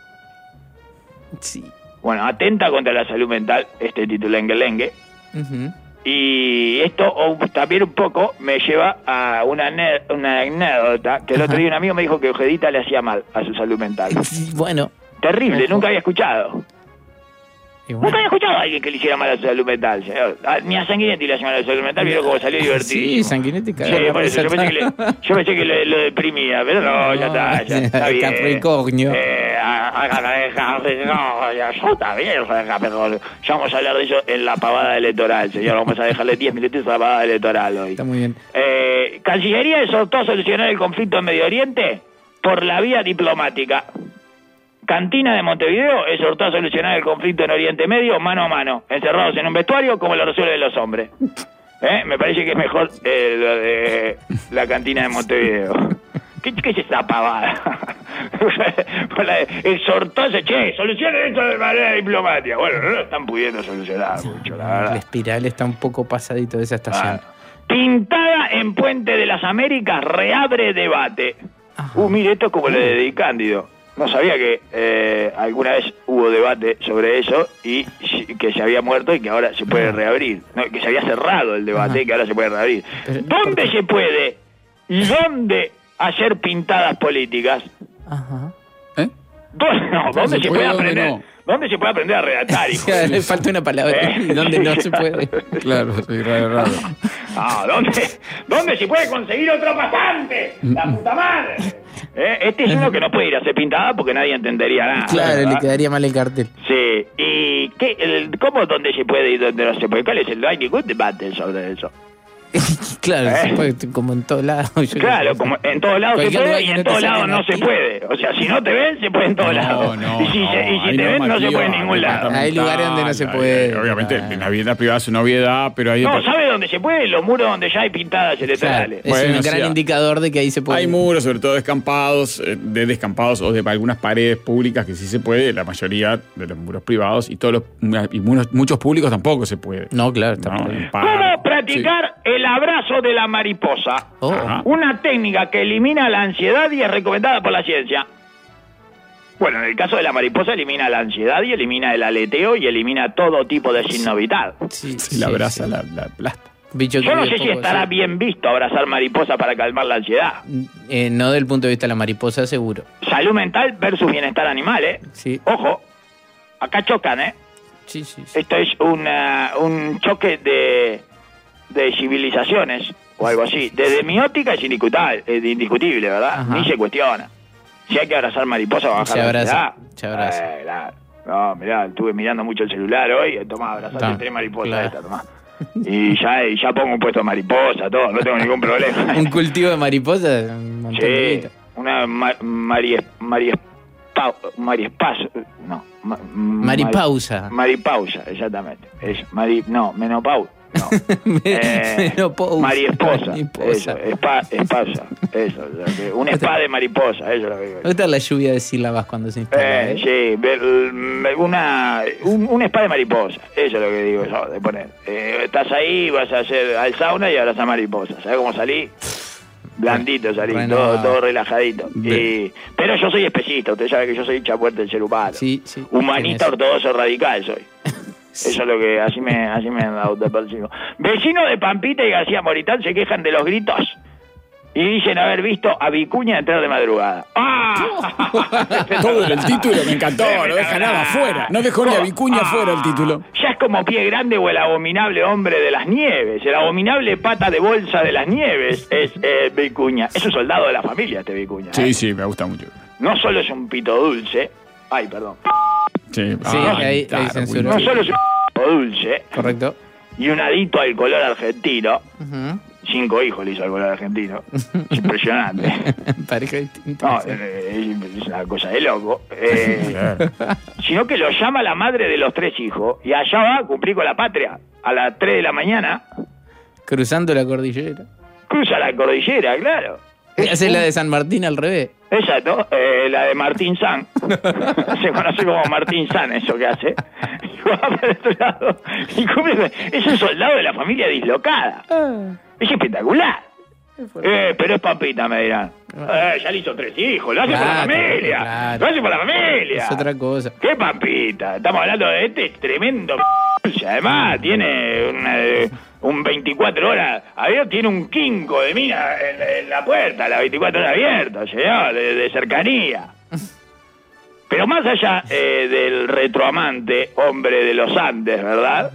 Sí. Bueno, atenta contra la salud mental, este titulengue-lengue. Uh-huh. Y esto oh, también un poco me lleva a una, ne- una anécdota que el Ajá. otro día un amigo me dijo que Ojedita le hacía mal a su salud mental. Bueno. Terrible, ojo. Nunca había escuchado. Bueno. Nunca había escuchado a alguien que le hiciera mal a su salud mental, señor. A, ni a Sanguinetti le hacía mal a su salud mental, vieron cómo salió divertido. Sí, Sanguinetti cagó. Sí, por eso, yo pensé que, le, yo pensé que lo, lo deprimía, pero no, ya está, ya está bien. Capricornio. Eh, no, ya está bien, pero ya vamos a hablar de eso en la pavada electoral, señor. Vamos a dejarle diez minutos a la pavada electoral hoy. Está muy bien. Eh, Cancillería exhortó a solucionar el conflicto en Medio Oriente por la vía diplomática. Cantina de Montevideo exhortó a solucionar el conflicto en Oriente Medio mano a mano, encerrados en un vestuario como lo resuelven los hombres. ¿Eh? Me parece que es mejor eh, lo de la Cantina de Montevideo. ¿Qué, qué es esa pavada? Exhortó ese, che, solucionen esto de manera diplomática. Bueno, no lo están pudiendo solucionar mucho, la verdad. La espiral está un poco pasadito de esa estación. Ah. Pintada en Puente de las Américas reabre debate. Ajá. Uh, mire, esto es como lo de Di Cándido. No sabía que eh, alguna vez hubo debate sobre eso y que se había muerto y que ahora se puede reabrir. No, que se había cerrado el debate Ajá. y que ahora se puede reabrir. Pero, ¿dónde se puede y dónde hacer pintadas políticas? Ajá. ¿Eh? ¿Dónde, no, ¿dónde se, se puede, puede aprender? No? ¿Dónde se puede aprender a redactar, hijo? Le falta una palabra. ¿Eh? ¿Dónde no se puede? Claro, sí, raro, raro. Ah, ¿dónde, ¿dónde se puede conseguir otro pasante? ¡La puta madre! ¿Eh? Este es uno que no puede ir a hacer pintada porque nadie entendería nada. Claro, ¿verdad? Le quedaría mal el cartel. Sí. ¿Y qué, el, cómo dónde se puede y dónde no se puede? ¿Cuál es el? No hay ningún debate sobre eso. Claro, ¿Eh? se puede, como en todos lados. Claro, como en todos lados se puede y en todos lados no se puede. O sea, si no te ven, se puede en todos no, lados. No, y si, no, se, y si te ven, no se puede en ningún lado. Hay lugares donde no se puede. Hay, obviamente, en la vida privada es una obviedad, pero hay... No, ¿sabe dónde se puede? Los muros donde ya hay pintadas electorales. Claro, es bueno, un gran o sea, indicador de que ahí se puede. Hay muros, sobre todo descampados, de descampados o de algunas paredes públicas que sí se puede. La mayoría de los muros privados y todos los y muros, muchos públicos tampoco se puede. No, claro, está no, ¿Cómo practicar sí. el abrazo de la mariposa? Oh. Una técnica que elimina la ansiedad y es recomendada por la ciencia. Bueno, en el caso de la mariposa elimina la ansiedad y elimina el aleteo y elimina todo tipo de signo vital. Sí, sí, la abraza, sí. la, la aplasta. Bicho Yo no sé si estará sí. bien visto abrazar mariposa para calmar la ansiedad. Eh, no del punto de vista de la mariposa, seguro. Salud mental versus bienestar animal, ¿eh? Sí. Ojo, acá chocan, ¿eh? Sí, sí, sí. Esto es una, un choque de, de civilizaciones o algo así. De demiótica es indiscutible, es indiscutible, ¿verdad? Ajá. Ni se cuestiona. Si hay que abrazar mariposa, va a bajar se abraza, la ansiedad. Se abraza. Eh, la, no, mirá, estuve mirando mucho el celular hoy. Tomá, abrazate tres mariposas claro. esta, tomá. Y ya, y ya pongo un puesto de mariposa, todo, no tengo ningún problema. ¿Un cultivo de mariposas? Sí, una ma, María María Mariespaso, no. Ma, Maripausa. Maripausa, exactamente. Es Mari, no, menopausa. No. eh, menopausa. Mariesposa. Eso, espa, espasa. Eso, un spa de mariposa, eso es lo que digo. ¿Dónde está la lluvia de sílabas cuando se instala? Eh, eh? Sí, una, un, un spa de mariposa, eso es lo que digo yo, de poner. Eh, estás ahí, vas a hacer al sauna y abrazas mariposa. ¿Sabes cómo salí? Blandito salí, Renovado. todo, todo relajadito. Bien. Y, pero yo soy especista, usted sabe que yo soy hincha fuerte del ser humano. Sí, sí. Humanista, Tenés. ortodoxo, radical soy. Eso es lo que, así me, así me autopercibo. Vecinos de Pampita y García Moritán se quejan de los gritos y dicen haber visto a Vicuña entrar de madrugada. ¡Ah! Todo el título me encantó, no deja nada afuera. No dejó ni a Vicuña Ah, afuera el título. Ya es como Pie Grande o el abominable hombre de las nieves. El abominable pata de bolsa de las nieves es eh, Vicuña. Es un soldado de la familia este Vicuña. Sí, ¿eh? sí, me gusta mucho. No solo es un pito dulce. Ay, perdón. Sí, Sí, ah, ahí- claro, ahí censuró. No solo es un pito dulce Correcto. y un adicto al color argentino. Ujú. Cinco hijos le hizo al color argentino. Es impresionante. Pareja distinta. No, sí. eh, es una cosa de loco. Eh, Claro. sino que lo llama la madre de los tres hijos y allá va a cumplir con la patria. A las tres de la mañana Cruzando la cordillera. cruza la cordillera, claro. Hace la de San Martín al revés. Exacto, eh, la de Martín San. Se conoce como Martín San eso que hace. Y va para el otro lado y cumple- es un soldado de la familia dislocada. Es espectacular. Eh, pero es Pampita, me dirán. Eh, ya le hizo tres hijos, lo hace por la Claro, familia. claro. Lo hace por la familia. Es otra cosa. ¿Qué Pampita? Estamos hablando de este tremendo p***. Además, tiene una, eh, un veinticuatro horas abierto, tiene un quinco de mina en, en la puerta, las veinticuatro horas abiertas, señor, de, de cercanía. Pero más allá eh, del retroamante, hombre de los Andes, ¿verdad?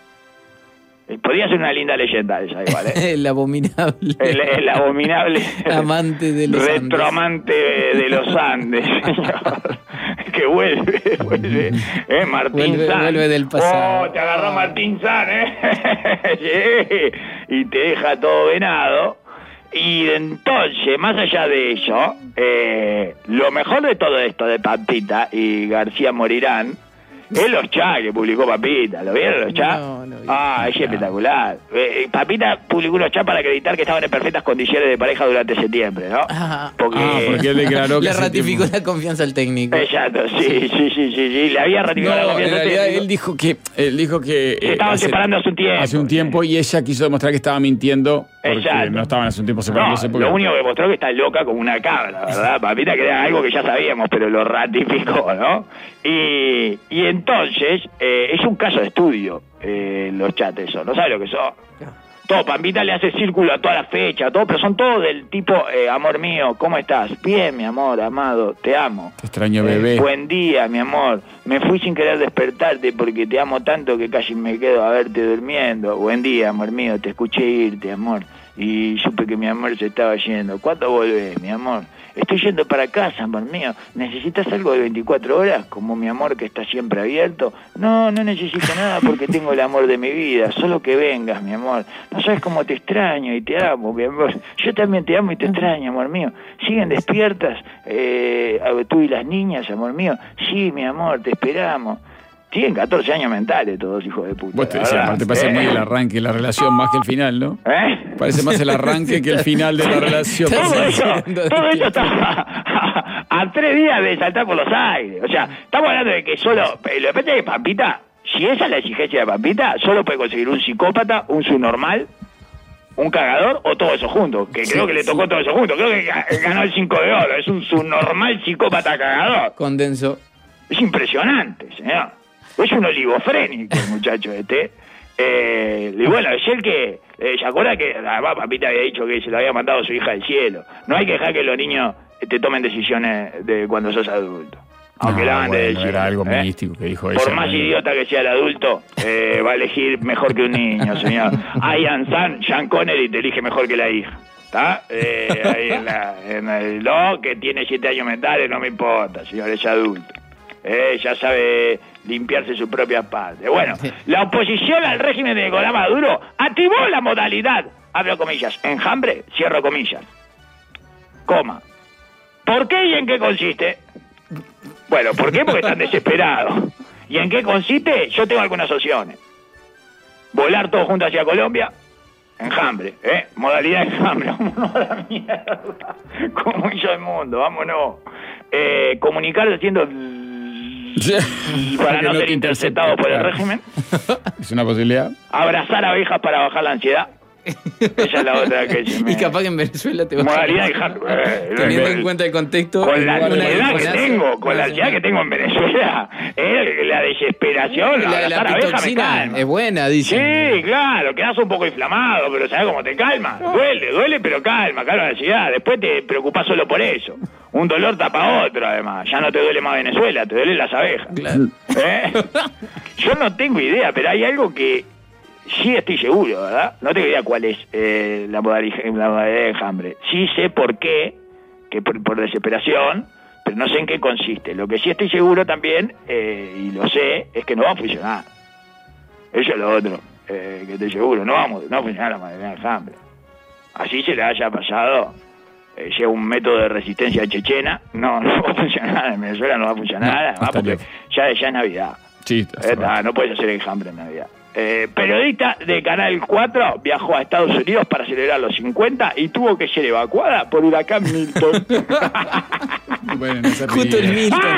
Eh, Podría ser una linda leyenda esa igual, ¿eh? El abominable. El, el abominable Amante de los Andes. retroamante de los Andes, señor. Que vuelve, vuelve. ¿Eh? Martín Vuelve- San. vuelve del pasado. Oh, te agarró Martín San, ¿eh? Sí. Y te deja todo venado. Y entonces, más allá de eso, eh, lo mejor de todo esto de Pampita y García Morirán es los chats que publicó Papita. ¿Lo vieron los chats? No, no vi. Ah, es No. espectacular. Eh, Papita publicó unos chats para acreditar que estaban en perfectas condiciones de pareja durante septiembre, ¿no? Ah. Porque... Ah, porque él declaró que Le ese ratificó tiempo- la confianza al técnico. Exacto, sí, sí, sí, sí, sí. Le había ratificado la No, en confianza realidad técnico. él dijo que él dijo que Se eh, estaban hace- separando hace un tiempo. hace un tiempo y ella quiso demostrar que estaba mintiendo porque Exacto. no estaban hace un tiempo No, separándose. porque- lo único que demostró que está loca como una cabra, ¿verdad? Papita, que era algo que ya sabíamos, pero lo ratificó, ¿no? Y, y entonces, eh, es un caso de estudio, eh, los chats esos, ¿no sabe lo que son? Todo, Pampita le hace círculo a toda la fecha, todo, pero son todos del tipo, eh, amor mío, ¿cómo estás? Bien, mi amor, amado, te amo. Te extraño, Eh, bebé. buen día, mi amor. Me fui sin querer despertarte porque te amo tanto que casi me quedo a verte durmiendo. Buen día, amor mío. Te escuché irte, amor. Y supe que mi amor se estaba yendo. ¿Cuándo volvés, mi amor? Estoy yendo para casa, amor mío. ¿Necesitas algo de veinticuatro horas? Como mi amor que está siempre abierto. No, no necesito nada porque tengo el amor de mi vida. Solo que vengas, mi amor. No sabes cómo te extraño y te amo, mi amor. Yo también te amo y te extraño, amor mío. ¿Siguen despiertas eh, tú y las niñas, amor mío? Sí, mi amor, te esperamos. Tienen catorce años mentales todos, hijos de puta. Vos te la decías, verdad. aparte parece ¿Eh? muy el arranque de la relación más que el final, ¿no? ¿Eh? Parece más el arranque que el final de la relación. Sí, Todo sí, eso, sí. todo eso está a, a tres días de saltar por los aires. O sea, estamos hablando de que solo... eh, Lo que pasa es que Pampita, si esa es la exigencia de Pampita, solo puede conseguir un psicópata, un subnormal, un cagador o todo eso junto. Que creo Sí, que le tocó sí. todo eso junto. Creo que ga- ganó el cinco de oro. Es un subnormal psicópata cagador. Condensó. Es impresionante, señor. Es un oligofrénico el muchacho este. Eh, y bueno, es el que... Eh, ¿Se acuerda que además Papita había dicho que se lo había mandado a su hija del cielo? No hay que dejar que los niños eh, te tomen decisiones de cuando sos adulto. Aunque No, la hagan desde el bueno, cielo. era algo ¿eh? místico que dijo Por ella. más ¿no? idiota que sea el adulto, eh, va a elegir mejor que un niño, señor. Ian San, Sean Connery te elige mejor que la hija. ¿Está? Eh, ahí en la, en el, no, que tiene siete años mentales, no me importa, señor, es adulto. Eh, ya sabe limpiarse sus propias partes. Bueno, la oposición al régimen de Nicolás Maduro activó la modalidad, abro comillas, enjambre, cierro comillas, coma. ¿Por qué y en qué consiste? Bueno, ¿por qué? Porque están desesperados. ¿Y en qué consiste? Yo tengo algunas opciones. Volar todos juntos hacia Colombia, enjambre, ¿eh? Modalidad enjambre, vámonos a la mierda. Como hizo el mundo, vámonos. Eh, comunicarse haciendo... para Que no no ser te interceptados por el intercepten, régimen. Es una posibilidad. Abrazar abejas para bajar la ansiedad. Esa es la otra que se me... Y capaz que en Venezuela te va Modalidad de hard- eh, teniendo eh, en cuenta el contexto. Con la igual una ansiedad que desgracia. tengo, con la ansiedad que tengo en Venezuela, eh, la desesperación, La, la, la abrazar abeja me pitoxina calma. es buena, dice. Sí, claro, quedas un poco inflamado, pero ¿sabes cómo te calma? Duele, duele, pero calma, calma la ansiedad. Después te preocupás solo por eso. Un dolor tapa otro, además. Ya no te duele más Venezuela, te duelen las abejas. Claro. ¿Eh? Yo no tengo idea, pero hay algo que sí estoy seguro, ¿verdad? No tengo idea cuál es eh, la, modalidad, la modalidad de enjambre. Sí sé por qué, que por, por desesperación, pero no sé en qué consiste. Lo que sí estoy seguro también, eh, y lo sé, es que no va a funcionar. Eso es lo otro, eh, que estoy seguro. No, vamos, no va a funcionar la modalidad de enjambre. Así se le haya pasado, eh, sea un método de resistencia chechena, no, no va a funcionar. En Venezuela no va a funcionar No, nada, hasta porque lejos. ya, ya es Navidad. Sí, hace Eh, rato. nah, no puedes hacer enjambre en Navidad. Eh, periodista de Canal cuatro viajó a Estados Unidos para celebrar los cincuenta y tuvo que ser evacuada por huracán Milton. Bueno, no se Justo ríe. el Milton.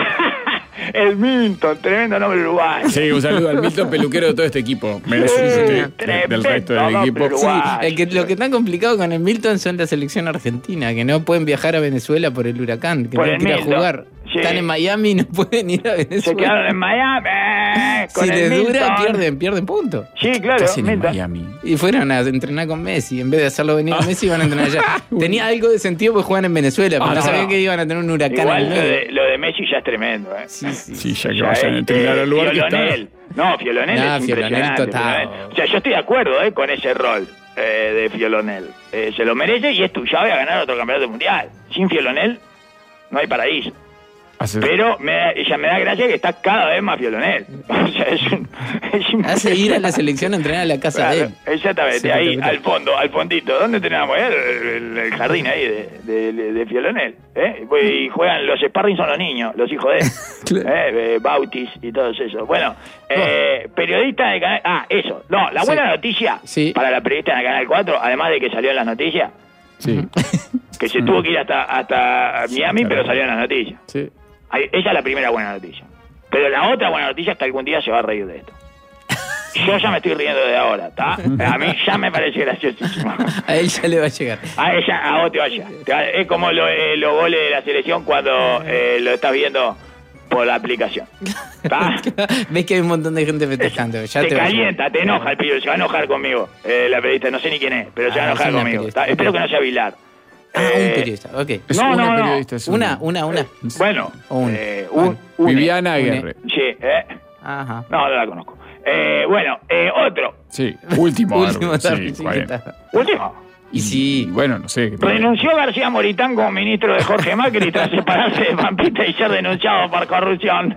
El Milton, tremendo nombre uruguayo. Sí, un saludo al Milton peluquero de todo este equipo. Menos Sí, este, de- tremendo del resto del nombre equipo. uruguayo. Sí, el que, lo que está complicado con el Milton son la selección argentina, que no pueden viajar a Venezuela por el huracán, que Por tienen el que ir a Milton, jugar. sí. Están en Miami y no pueden ir a Se Venezuela. quedaron en Miami. eh, Con Si el les dura, Milton. pierden, pierden puntos. Sí, claro. ¿Qué hacen en Milton. Miami? Y fueron a entrenar con Messi. En vez de hacerlo venir a Messi, iban a entrenar allá. Tenía algo de sentido porque juegan en Venezuela, pero Ah, no no. sabían que iban a tener un huracán Igual en lo el medio. de, lo de Messi ya es tremendo, ¿eh? Sí, sí. Sí, ya que Ya, vayan a eh, entrenar al lugar que está. Fiolonel. No, Fiolonel Nah, es Fiolonel impresionante. total. Fiolonel. O sea, yo estoy de acuerdo eh, con ese rol eh, de Fiolonel. Eh, se lo merece y es tu llave a ganar otro campeonato mundial. Sin Fiolonel no hay paraíso. Hace- Pero me da- ella me da gracia que está cada vez más Fiolonel. O sea, es un... Es Hace ir a la selección a entrenar a la casa de Claro, él. exactamente, Sí, ahí espectacular. al fondo, al fondito. ¿Dónde teníamos? El, el- el jardín ahí de, de, de- de Fiolonel. ¿eh? Y juegan, los sparring son los niños, los hijos de él. Claro. ¿eh? Eh, Bautis y todo eso. Bueno, eh, periodista de Canal... Ah, eso. No, la buena Sí. noticia Sí. para la periodista de Canal cuatro, además de que salió en las noticias, Sí. que se tuvo que ir hasta, hasta Miami, claro. pero salió en las noticias. Sí. Ahí- Esa es la primera buena noticia. Pero la otra buena noticia es que algún día se va a reír de esto. Yo ya me estoy riendo de ahora, ¿está? A mí ya me parece graciosísimo. A él ya le va a llegar. A ella, a vos te vaya. Te va- Es como lo- eh, los goles de la selección cuando eh, lo estás viendo por la aplicación. ¿Está? Ves que hay un montón de gente festejando. Ya te te va a calienta, llegar. te enoja el pibe, se va a enojar conmigo. Eh, la periodista, no sé ni quién es, pero se va a Ah, enojar es una conmigo. periodista, ¿está? ok. Espero que no sea Vilar. Ah, Eh, un periodista, ok. Es No, una no, no. periodista. es Una, una, una. Bueno, Un. eh, un, un- Viviana Une. Aguirre. Sí, ¿eh? Ajá. No, no la conozco. Eh, bueno, eh, otro. Sí, último. Último árbol, tarde, sí, sí, cuarenta. que está. Último. Y sí. Bueno, no sé. ¿qué tiene? Renunció García Moritán como ministro de Jorge Macri tras separarse de Pampita y ser denunciado por corrupción.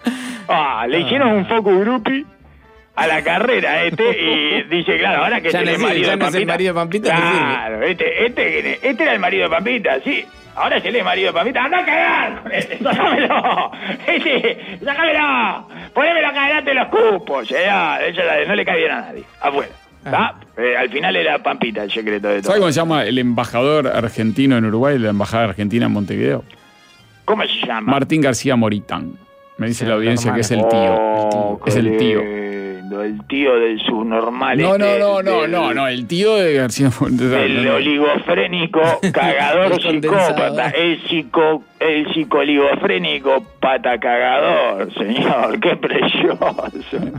Ah, le hicieron un focus groupie a la carrera este y dice, claro, ahora que Ya este no es es- el marido ya de no es el Pampita. marido de Pampita, no claro, este, este, este era el marido de Pampita, sí. Ahora es el marido de Pampita. ¡Anda a cagar con este! ¡Sácamelo! ¡Este! ¡Sácamelo! ¡Ponémelo acá adelante los cupos! Ya, ella la- no le cae bien a nadie. Afuera. ¿Está? Eh, al final era Pampita el secreto de todo. ¿Sabes cómo se llama el embajador argentino en Uruguay, la embajada argentina en Montevideo? ¿Cómo se llama? Martín García Moritán. Me dice Sí, la audiencia hermano. que es el tío. Oh, Es el qué tío. lindo, el tío del subnormal. No, no, este, no, no, del- no, no, el tío de García Moritán. El oligofrénico, cagador, El condensado. psicópata. El psico, el psicoligofrénico, pata cagador, señor. Qué precioso.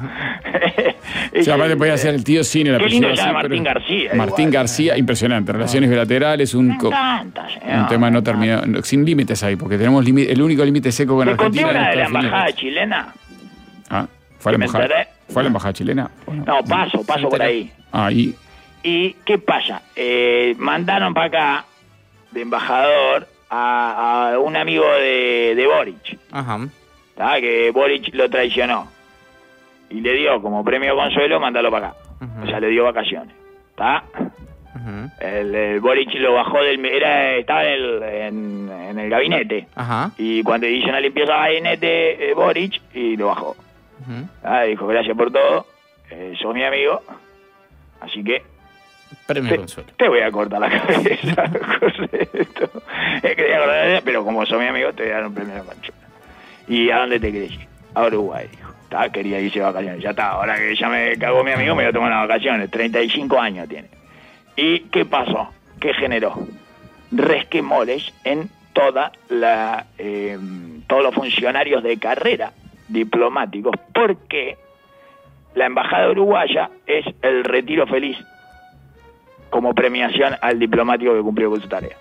Sí, aparte podía ser el tío sin el Qué apellido lindo se llama así, Martín pero- García, Martín igual. García, impresionante. Relaciones bilaterales, un, Me co- encanta, señor. un tema no terminado, no, sin límites ahí, porque tenemos limi- el único límite seco con ¿Te conté Argentina. una es de la Estados embajada Unidos. chilena? Ah, ¿fue a la que me embajada, enteré. ¿fue a la embajada chilena? ¿O no? No, paso, paso por ahí. Ah, y ¿Y qué pasa? Eh, mandaron para acá, de embajador, a, a un amigo de, de Boric, Ajá. ¿tá? Que Boric lo traicionó. Y le dio como premio consuelo mandarlo para acá. Ujú. O sea, le dio vacaciones. ¿Está? Ujú. El, el Boric lo bajó del... Era, estaba en el, en, en el gabinete. Ajá. Y cuando hizo una limpieza al gabinete, eh, Boric, y lo bajó. Ujú. ¿tá? Dijo, gracias por todo, eh, sos mi amigo, así que Premio te, consuelo. te voy a cortar la cabeza, Joseto. Eh, quería cortar, pero como sos mi amigo, te voy a dar un premio de consuelo. ¿Y a dónde te querés ir? A Uruguay, dijo. ¿Tá? Quería irse de vacaciones. Ya está, ahora que ya me cagó mi amigo, me voy a tomar unas vacaciones. treinta y cinco años tiene. ¿Y qué pasó? ¿Qué generó? Resquemores en toda la eh, todos los funcionarios de carrera diplomáticos, porque la embajada uruguaya es el retiro feliz como premiación al diplomático que cumplió con su tarea.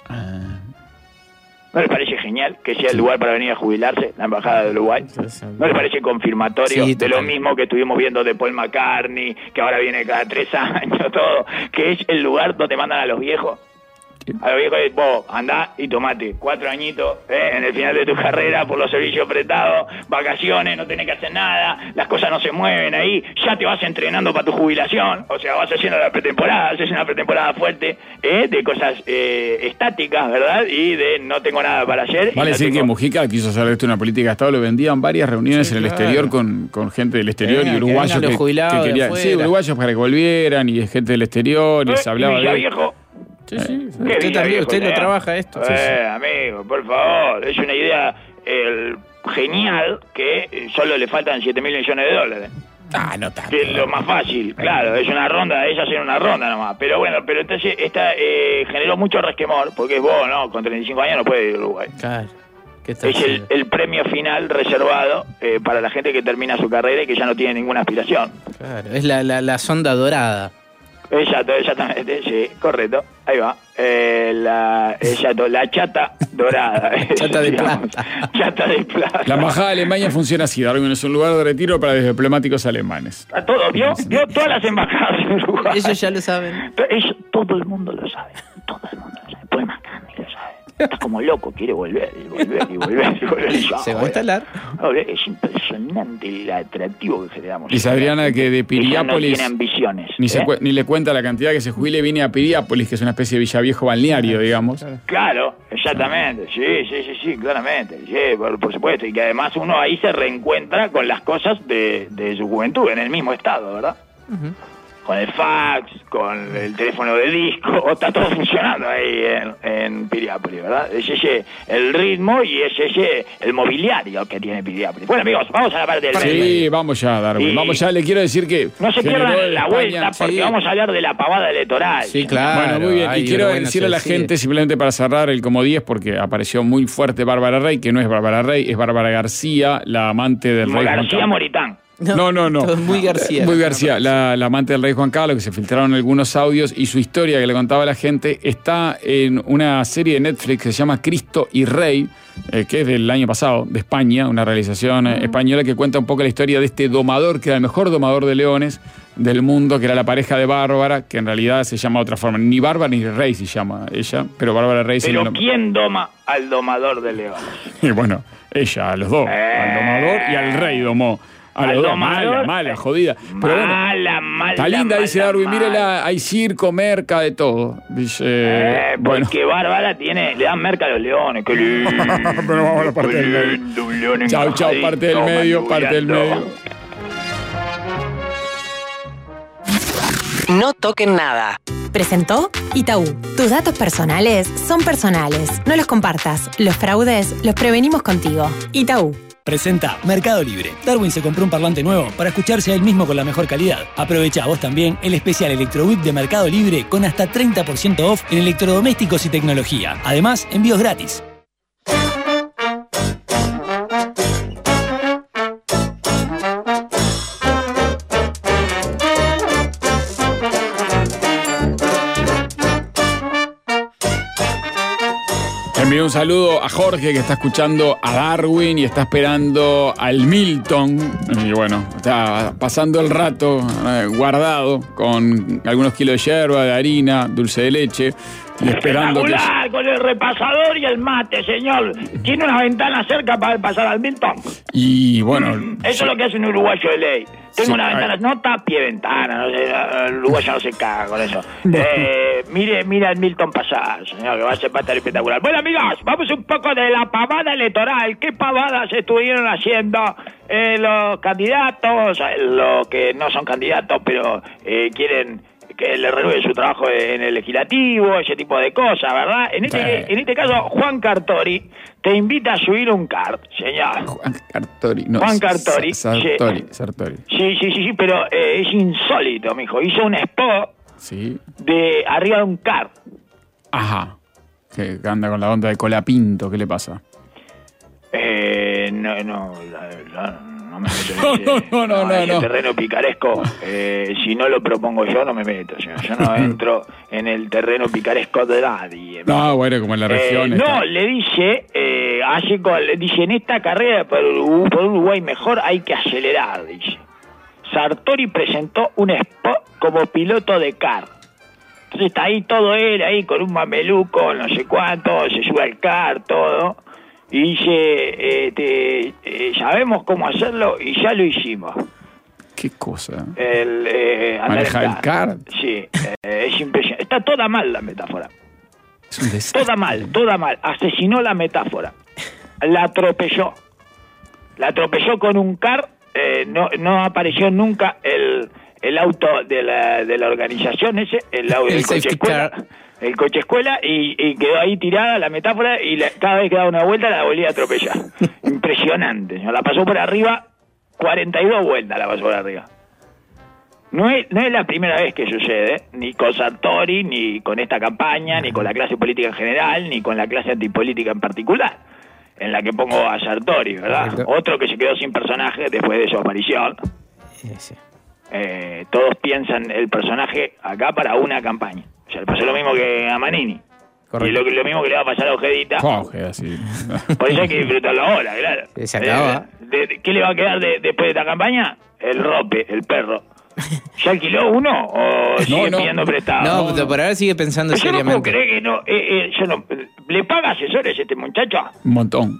¿No les parece genial que sea el lugar para venir a jubilarse, la embajada de Uruguay? ¿No les parece confirmatorio sí, de lo mismo que estuvimos viendo de Paul McCartney, que ahora viene cada tres años, todo, que es el lugar donde mandan a los viejos? A los viejos, vos andá y tomate cuatro añitos ¿eh? en el final de tu carrera por los servicios prestados, vacaciones, no tenés que hacer nada, las cosas no se mueven ahí, ya te vas entrenando para tu jubilación, o sea, vas haciendo la pretemporada, haces una pretemporada fuerte ¿eh? de cosas eh, estáticas, ¿verdad? Y de no tengo nada para hacer. Vale no decir tengo... que Mujica quiso hacer esto una política de Estado, lo vendían varias reuniones sí, en el claro. exterior con, con gente del exterior Eh, y uruguayos que, que, que, que querían, sí, uruguayos para que volvieran y gente del exterior y ¿Eh? se hablaba ¿Y de... viejo? Sí, sí. ¿Qué Usted Villa también, Viejo usted lo tenés? trabaja esto. Eh, Sí, sí. amigo, por favor, es una idea el, genial que solo le faltan siete mil millones de dólares. Ah, no tanto. Que es lo más fácil, claro, es una ronda, ellas hacen una ronda nomás. Pero bueno, pero entonces esta eh, generó mucho resquemor, porque es vos, ¿no? Con treinta y cinco años no puede ir a Uruguay. Claro. ¿Qué está Es el, haciendo? el premio final reservado eh, para la gente que termina su carrera y que ya no tiene ninguna aspiración. Claro, es la, la, la sonda dorada. Exacto, exactamente, sí, correcto, ahí va. Eh, la, exacto, la chata dorada. Chata de digamos. plata. Chata de plata. La embajada de Alemania funciona así, Darwin es un lugar de retiro para diplomáticos alemanes. A todo, ¿vio? ¿Vio? Todas las embajadas en Uruguay. Ellos ya lo saben. Eso, todo el mundo lo sabe. Todo el mundo lo sabe. Paul McCartney lo sabe. Está como loco, quiere volver y volver y volver y volver. Y yo, Se va a instalar. ahora, es impresionante el atractivo que generamos. Dice Adriana que de Piriápolis... Ella no tiene ambiciones. Ni, se ¿eh? cu- ni le cuenta la cantidad que se jubile, viene a Piriápolis, que es una especie de Villaviejo balneario, digamos. Claro, exactamente, sí, sí, sí, sí, claramente, sí, por, por supuesto, y que además uno ahí se reencuentra con las cosas de, de su juventud, en el mismo estado, ¿verdad? Uh-huh. Con el fax, con el teléfono de disco, está todo funcionando ahí en, en Piriápolis, ¿verdad? Es ese el ritmo y es ese el mobiliario que tiene Piriápolis. Bueno, amigos, vamos a la parte del medio. Sí, vamos ya, Darwin. Y- Vamos ya, le quiero decir que... No se generó pierdan en la España- vuelta porque sí. vamos a hablar de la pavada electoral. Sí, claro. Bueno, muy bien. Ay, y quiero bueno, decirle a la se decide. gente, simplemente para cerrar el como diez, porque apareció muy fuerte Bárbara Rey, que no es Bárbara Rey, es Bárbara García, la amante del rey Juan García Carlos. Moritán. No, no, no. Todo muy García. Muy García, la, la amante del rey Juan Carlos, que se filtraron algunos audios y su historia que le contaba a la gente está en una serie de Netflix que se llama Cristo y Rey, eh, que es del año pasado, de España, una realización eh, española que cuenta un poco la historia de este domador, que era el mejor domador de leones del mundo, que era la pareja de Bárbara, que en realidad se llama de otra forma. Ni Bárbara ni Rey se llama ella, pero Bárbara Rey se Pero llama. ¿quién doma al domador de leones? Y bueno, ella, a los dos, al domador y al rey domó. A Al los dos, domador, mala, mala, jodida. Pero bueno, Mala, mala. está linda, dice mala, Darwin. mala. Mírela, hay circo, merca, de todo. Dice. Eh, bueno. porque Bárbara tiene, le dan merca a los leones. Qué lindo. Pero vamos a la parte Qué del medio. lindo, un león Chau, chau, encajadito, parte del medio, parte del medio. mandullando. No toquen nada. Presentó Itaú. Tus datos personales son personales. No los compartas. Los fraudes los prevenimos contigo. Itaú. Presenta Mercado Libre. Darwin se compró un parlante nuevo para escucharse a él mismo con la mejor calidad. Aprovecha vos también el especial Electro Week de Mercado Libre con hasta treinta por ciento off en electrodomésticos y tecnología. Además, envíos gratis. Envío un saludo a Jorge, que está escuchando a Darwin y está esperando al Milton. Y bueno, está pasando el rato eh, guardado con algunos kilos de yerba, de harina, dulce de leche y esperando que... Espectacular, con el repasador y el mate, señor. Tiene una ventana cerca para pasar al Milton. Y bueno... Eso es lo que hace un uruguayo de ley. Tengo Sí, una ay. ventana, no tapie ventana, no sé, el uruguayo no se caga con eso. Eh, mire, mire al Milton pasar, señor, que va a ser va a estar espectacular. Bueno, amigos, vamos un poco de la pavada electoral. ¿Qué pavadas estuvieron haciendo eh, los candidatos, eh, los que no son candidatos, pero eh, quieren que le renueve su trabajo en el legislativo, ese tipo de cosas, ¿verdad? En este, Sí. en este caso, Juan Cartori te invita a subir un kart, señor. Juan Cartori, no. Juan Cartori, Sa- Sartori, sí. Sartori. Sí, sí, sí, sí, pero eh, es insólito, mijo. Hizo un spot Sí. de arriba de un car. Ajá. Que anda con la onda de Colapinto, ¿qué le pasa? Eh, no, no, la, la, no me meto en No, ese, no, no, no, ese no. terreno picaresco. Eh, si no lo propongo yo, no me meto. Yo, yo no entro en el terreno picaresco de nadie. No, bueno, como en la región. Eh, está. no, le dice, eh, hace con- le dice, en esta carrera por, Urugu- por Uruguay mejor hay que acelerar, dice. Sartori presentó un spot como piloto de car. Entonces está ahí todo él, ahí con un mameluco, no sé cuánto, se sube al car, todo. Y dice, eh, te- eh, sabemos cómo hacerlo y ya lo hicimos. ¿Qué cosa? El, eh, andar ¿Manejar en el car? Sí, eh, es impresionante. Está toda mal la metáfora. Es un desastre. Toda mal, toda mal. Asesinó la metáfora. La atropelló. La atropelló con un car. Eh, no, no apareció nunca el, el auto de la, de la organización ese, el, au- El el coche safety escuela. car. El coche escuela y, y quedó ahí tirada la metáfora y la- cada vez que daba una vuelta la volvía a atropellar. Impresionante. señor. La pasó por arriba, cuarenta y dos vueltas la pasó por arriba. No es, no es la primera vez que sucede, ni con Sartori, ni con esta campaña, ni con la clase política en general, ni con la clase antipolítica en particular, en la que pongo a Sartori, ¿verdad? Correcto. Otro que se quedó sin personaje después de su aparición. Ese. Eh, todos piensan el personaje acá para una campaña. O sea, le pasó lo mismo que a Manini. Correcto. Y lo, que- lo mismo que le va a pasar a Ojedita. Coge así. Por eso hay que disfrutarlo ahora, claro. Se acaba. Eh, de- de- ¿Qué le va a quedar de- después de esta campaña? El rope, el perro. ¿Ya alquiló uno o sigue no. pidiendo prestado? No, pero por ahora sigue pensando Yo no puedo seriamente. creer que no, eh, eh, yo no... ¿Le paga asesores este muchacho? Un montón.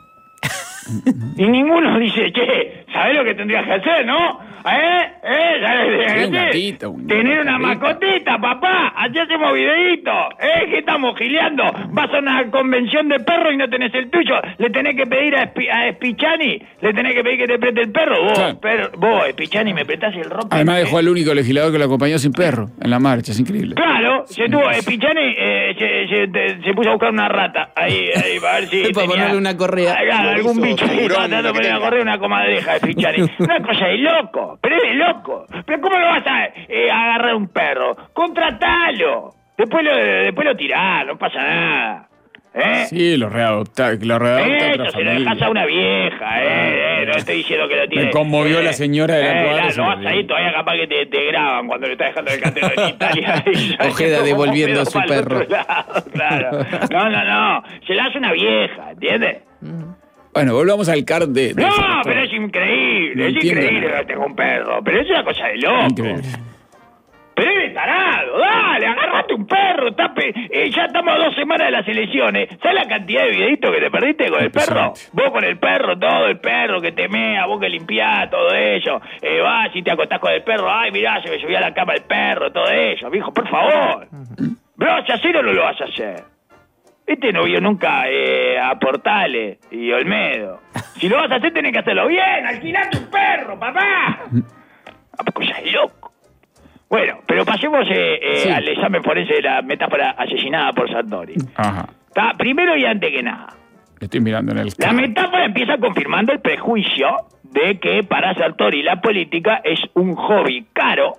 Y ninguno dice, che, ¿sabés lo que tendrías que hacer, no? ¿Eh? ¿Eh? ¿Sabés lo que tendrías Sí, que un hacer? gatito, un- Tener una una perrita. mascotita, papá. Allí hacemos videíto. ¿Eh? ¿Qué estamos gileando? Vas a una convención de perros y no tenés el tuyo. Le tenés que pedir a, Espi- a Spichani, le tenés que pedir que te preste el perro. Vos, Claro. perro, vos Spichani, me prestás el ropa. Además dejó al único legislador que lo acompañó sin perro en la marcha, es increíble. Claro, se tuvo, Spichani eh, se, se, te- se puso a buscar una rata. Ahí, ahí, para ver si. Para ponerle una correa. Ah, claro, Lo algún hizo bicho. ahí, tiburón, tratando de lo que poner una tenga. correa, una comadreja de Spichani. Una cosa de loco, pero es de loco. Pero ¿cómo lo vas a eh, agarrar un perro? Contratalo. Después lo, después lo tirás, no pasa nada. ¿Eh? Sí, lo readopta, lo readopta Eso, otra se lo dejas a familia. una vieja, eh, eh, no estoy diciendo que lo tire. Me conmovió la señora de la eh, cuadra, claro, se no lo vas digo. ahí, todavía capaz que te, te graban cuando le estás dejando el cantero en Italia. Ojeda devolviendo a su Para el perro. otro lado, claro. No, no, no, se la hace una vieja, ¿entiendes? Bueno, volvamos al card de... de No, Sartori. pero es increíble, No es entiendo increíble nada. que tenga un perro, pero es una cosa de loco. Increíble. Pero eres tarado, dale, agarrate un perro, tape. Eh, ya estamos a dos semanas de las elecciones. ¿Sabes la cantidad de videitos que te perdiste con el perro? Impresionante. Vos con el perro, todo el perro que te mea, vos que limpiás, todo ello. Eh, vas y te acostás con el perro, ay, mirá, se me subió a la cama el perro, todo ello. Viejo, por favor. ¿Lo vas a hacer o no lo vas a hacer? Este no vio nunca eh, a Portales y Olmedo. Si lo vas a hacer, tenés que hacerlo bien. Alquilate un perro, papá. Ah, cosa de loco. Bueno, pero pasemos eh, eh, Sí. al examen forense de la metáfora asesinada por Sartori. Ajá. Está, primero y antes que nada, Lo estoy mirando en el la card. metáfora empieza confirmando el prejuicio de que para Sartori la política es un hobby caro,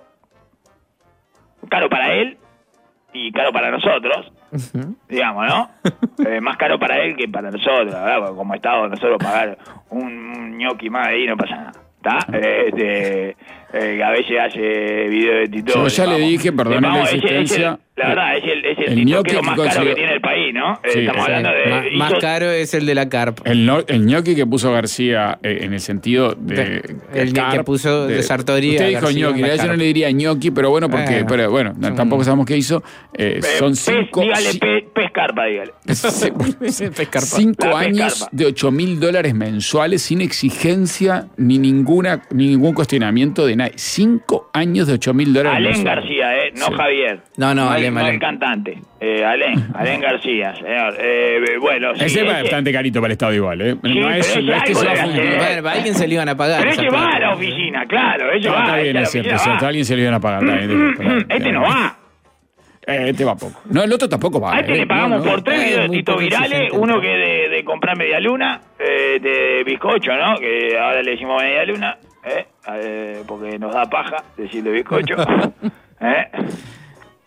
caro para él y caro para nosotros, digamos, ¿no? Eh, más caro para él que para nosotros, ¿verdad? Porque como Estado nosotros pagar un, un ñoqui más ahí no pasa nada. ¿Está? Eh, este, eh, a veces hace video de Tito. Yo ya le dije, perdone la Vamos, es el- es el- insistencia. La verdad, es el, es el, El titoquero ñoqui que más caro consiguió- que tiene el país, ¿no? Eh, Sí, estamos sí. hablando de... Más, más hizo- caro es el de la carpa. El, no- el ñoqui que puso García eh, en el sentido de... De- el que puso de Sartori Usted a dijo García ñoqui, en la yo no carpa. le diría ñoqui, pero bueno, porque... Eh, pero bueno, son- tampoco sabemos qué hizo. Eh, Eh, son pez, cinco... dígale ci- pe- pez carpa, dígale. Pescarpa. Cinco La años pescarpa. de ocho mil dólares mensuales sin exigencia ni ninguna ni ningún cuestionamiento de nadie. Cinco años de ocho mil dólares Alén mensuales. García, eh, no Sí. Javier. No, no, el- Alén, no el Alén. cantante. Eh, Alén, Alén García, señor. Eh, bueno, sí, Ese es ese- bastante carito para el Estado igual, ¿eh? Sí, no es, pero no es ese que se va a algo debe fundir. hacer. Bueno, a alguien se le iban a pagar. Pero esa ese va plata. a la oficina, claro. Ese No, va, está bien, ese a la es cierto, es oficina cierto. A va. alguien se le iban a pagar. está bien, está bien. Este no va. Eh, este va poco. No, el otro tampoco va. A este eh. le pagamos No, no. por tres eh, videos de muy Tito poco virales, exigente, uno ¿no? que de, de comprar media luna, eh, de bizcocho, ¿no? Que ahora le decimos media luna, ¿eh? Eh, porque nos da paja decirle bizcocho. ¿Eh?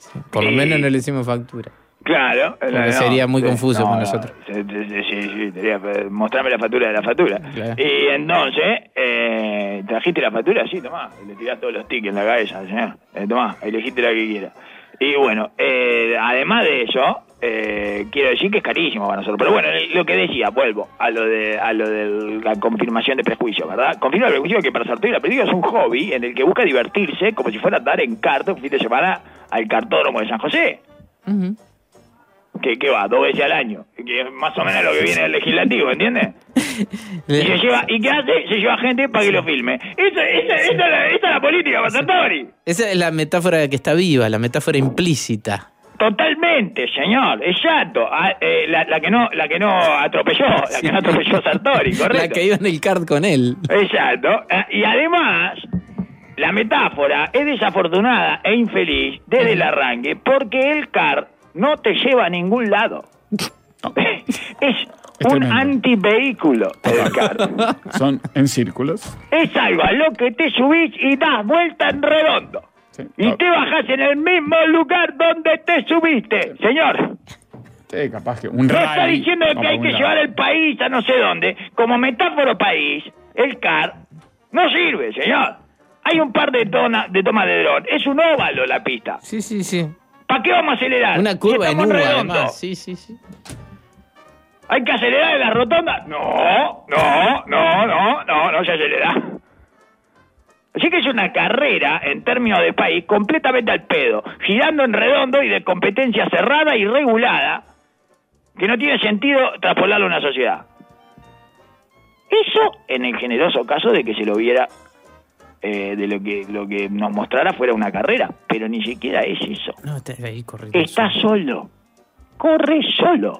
Por lo Y- menos no le hicimos factura. Claro. Porque sería muy confuso para nosotros. Sí, sí, sí, sí, tenía que mostrarme la factura de la factura. Claro. Y entonces, eh, trajiste la factura, sí, tomá, y le tirás todos los tickets en la cabeza, señor. Eh, tomá, elegiste la que quiera. Y bueno, eh, además de eso, eh, quiero decir que es carísimo para nosotros. Pero bueno, lo que decía, vuelvo a lo de a lo de la confirmación de prejuicio, ¿verdad? Confirma el prejuicio que para Sartori la película es un hobby en el que busca divertirse como si fuera a andar en karta un fin de semana al cartódromo de San José. Ujú. Que, que va, dos veces al año, que es más o menos lo que viene del legislativo, ¿entiendes? Y se lleva, ¿y qué hace? Se lleva gente para que lo filme. Esa, esa, esa, es la, esa es la política, Sartori. Esa es la metáfora que está viva, la metáfora implícita. Totalmente, señor, exacto. Ah, eh, la, la que no, la que no atropelló, la que no atropelló Sartori, correcto. La que iba en el kart con él. Exacto. Ah, y además, la metáfora es desafortunada e infeliz desde el arranque porque el car no te lleva a ningún lado. Es un tremendo. antivehículo el car. Son en círculos. Es algo a lo que te subís y das vuelta en redondo. Sí. Y te bajás en el mismo lugar donde te subiste. Señor, Sí, capaz que un no rally. está diciendo no, que hay por que un lado. llevar el país a no sé dónde. Como metáfora país, el car no sirve, señor. Hay un par de, tona, de tomas de dron. Es un óvalo la pista. Sí, sí, sí. ¿Para qué vamos a acelerar? Una curva Si en estamos U, redondo. además. Sí, sí, sí. ¿Hay que acelerar en la rotonda? No, no, no, no, no, no se acelera. Así que es una carrera, en términos de país, completamente al pedo, girando en redondo y de competencia cerrada y regulada, que no tiene sentido traspolarlo a una sociedad. Eso en el generoso caso de que se lo viera, eh, de lo que lo que nos mostrara fuera una carrera, pero ni siquiera es eso. No, está ahí corriendo. Está solo. Corre solo.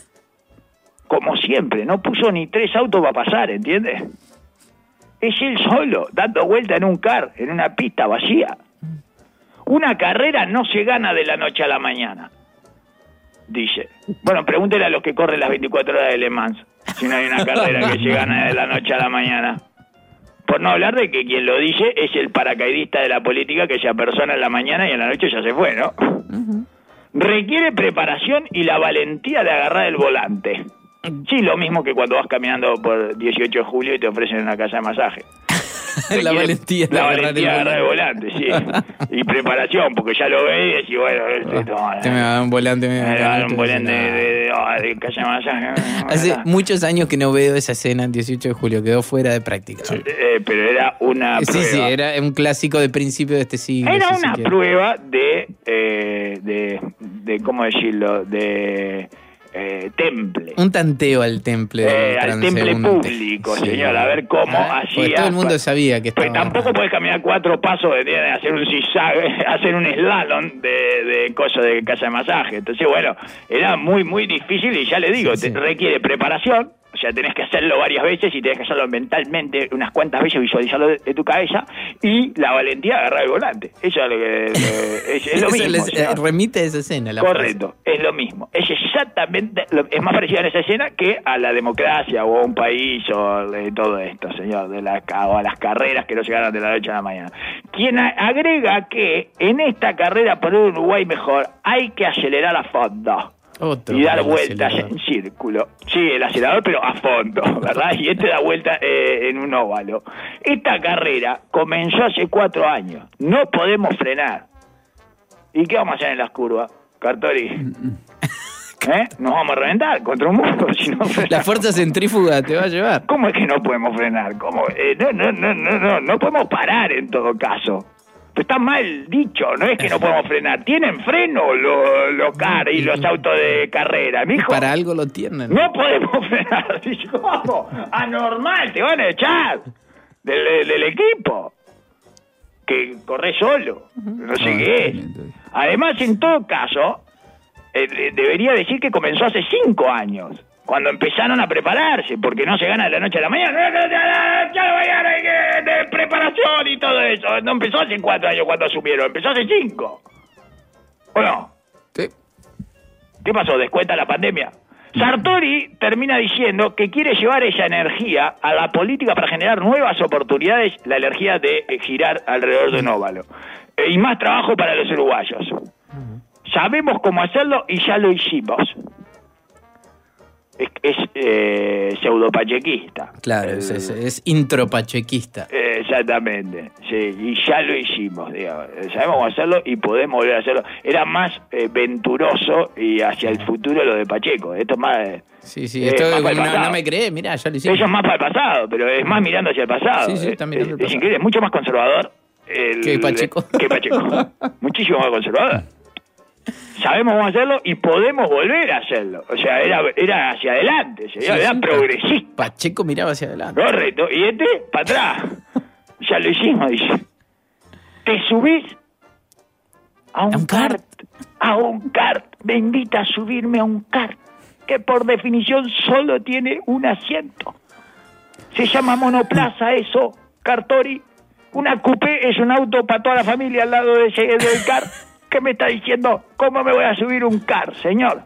Como siempre, no puso ni tres autos para pasar, ¿entiendes? Es él solo, dando vuelta en un car, en una pista vacía. Una carrera no se gana de la noche a la mañana, dice. Bueno, pregúntele a los que corren las veinticuatro horas de Le Mans, si no hay una carrera que se gana de la noche a la mañana. Por no hablar de que quien lo dice es el paracaidista de la política que se apersona en la mañana y en la noche ya se fue, ¿no? Uh-huh. Requiere preparación y la valentía de agarrar el volante. Sí, lo mismo que cuando vas caminando por dieciocho de julio y te ofrecen una casa de masaje. La valentía de la agarrar valentía de agarrar el volante, sí. Y preparación, porque ya lo ves y decís, bueno, este, no, te me va a dar un volante. Me va a dar un volante de, de, de, de, de casa de masaje. Hace muchos años que no veo esa escena el dieciocho de julio, quedó fuera de práctica. Sí. Eh, pero era una sí, prueba. Sí, sí, era un clásico de principio de este siglo. Era si una prueba de, eh, de, de, ¿cómo decirlo? De... Eh, temple. Un tanteo al temple. Eh, al temple público, sí. Señor, a ver cómo ah, hacía. Todo el mundo sabía que estaba. Pues tampoco podés caminar cuatro pasos de, de hacer un zigzag, hacer un slalom de, de cosas de casa de masaje. Entonces, bueno, era muy, muy difícil y ya le digo, sí, te sí. requiere preparación. O sea, tenés que hacerlo varias veces y tenés que hacerlo mentalmente unas cuantas veces, visualizarlo de, de tu cabeza y la valentía de agarrar el volante. Eso es lo, que, eh, es, es lo mismo. Les, eh, remite a esa escena. La Correcto, frase. Es lo mismo. Es exactamente, lo, es más parecido a esa escena que a la democracia o a un país o de todo esto, señor, de la, o a las carreras que no se ganan de la noche a la mañana. Quien a, agrega que en esta carrera por un Uruguay mejor hay que acelerar a fondo. Otro y dar vueltas en círculo. Sí, el acelerador, pero a fondo, ¿verdad? Y este da vuelta eh, en un óvalo. Esta carrera comenzó hace cuatro años. No podemos frenar. ¿Y qué vamos a hacer en las curvas, Cartori? ¿Eh? Nos vamos a reventar contra un muro si no frenamos. La fuerza centrífuga te va a llevar. ¿Cómo es que no podemos frenar? ¿Cómo? Eh, no, no, no, no, no, no podemos parar en todo caso. Está mal dicho, no es que no podemos frenar. Tienen freno los lo car y los autos de carrera, mijo. Para algo lo tienen. No podemos frenar. ¿Cómo? Anormal, te van a echar del, del equipo. Que corre solo. No sé qué es. Además, en todo caso, eh, debería decir que comenzó hace cinco años. Cuando empezaron a prepararse, porque no se gana de la noche a la mañana. Ya la mañana hay que de preparación y todo eso. No empezó hace cuatro años cuando asumieron, empezó hace cinco. ¿O no? Sí. ¿Qué pasó? ¿Descuenta la pandemia? Sartori termina diciendo que quiere llevar esa energía a la política para generar nuevas oportunidades, la energía de girar alrededor de un óvalo. Y más trabajo para los uruguayos. sabemos cómo hacerlo y ya lo hicimos. Es, es eh, pseudopachequista. Claro, El, es, es, es intropachequista. eh, exactamente, sí, y ya lo hicimos, digamos. Sabemos cómo hacerlo y podemos volver a hacerlo. Era más eh, venturoso y hacia el futuro lo de Pacheco. Esto es más... Eh, Sí, sí, eh, esto más es para el como, no, pasado. no me crees, mirá, ya lo hicimos. Eso es más para el pasado, pero es más mirando hacia el pasado. Sí, sí, está mirando el es, es pasado. increíble, es mucho más conservador el, Que Pacheco. que Pacheco. Muchísimo más conservador. Sabemos cómo hacerlo y podemos volver a hacerlo. O sea, era, era hacia adelante, señor, Sí, era sí, progresista. Pacheco miraba hacia adelante. Correcto. Y este, para atrás. Ya lo hicimos, dice. Te subís a un, ¿A un kart? kart. A un kart. Me invita a subirme a un kart, que por definición solo tiene un asiento. Se llama monoplaza eso, Cartori. Una coupé es un auto para toda la familia al lado de ese del kart. ¿Qué me está diciendo? ¿Cómo me voy a subir un kart, señor?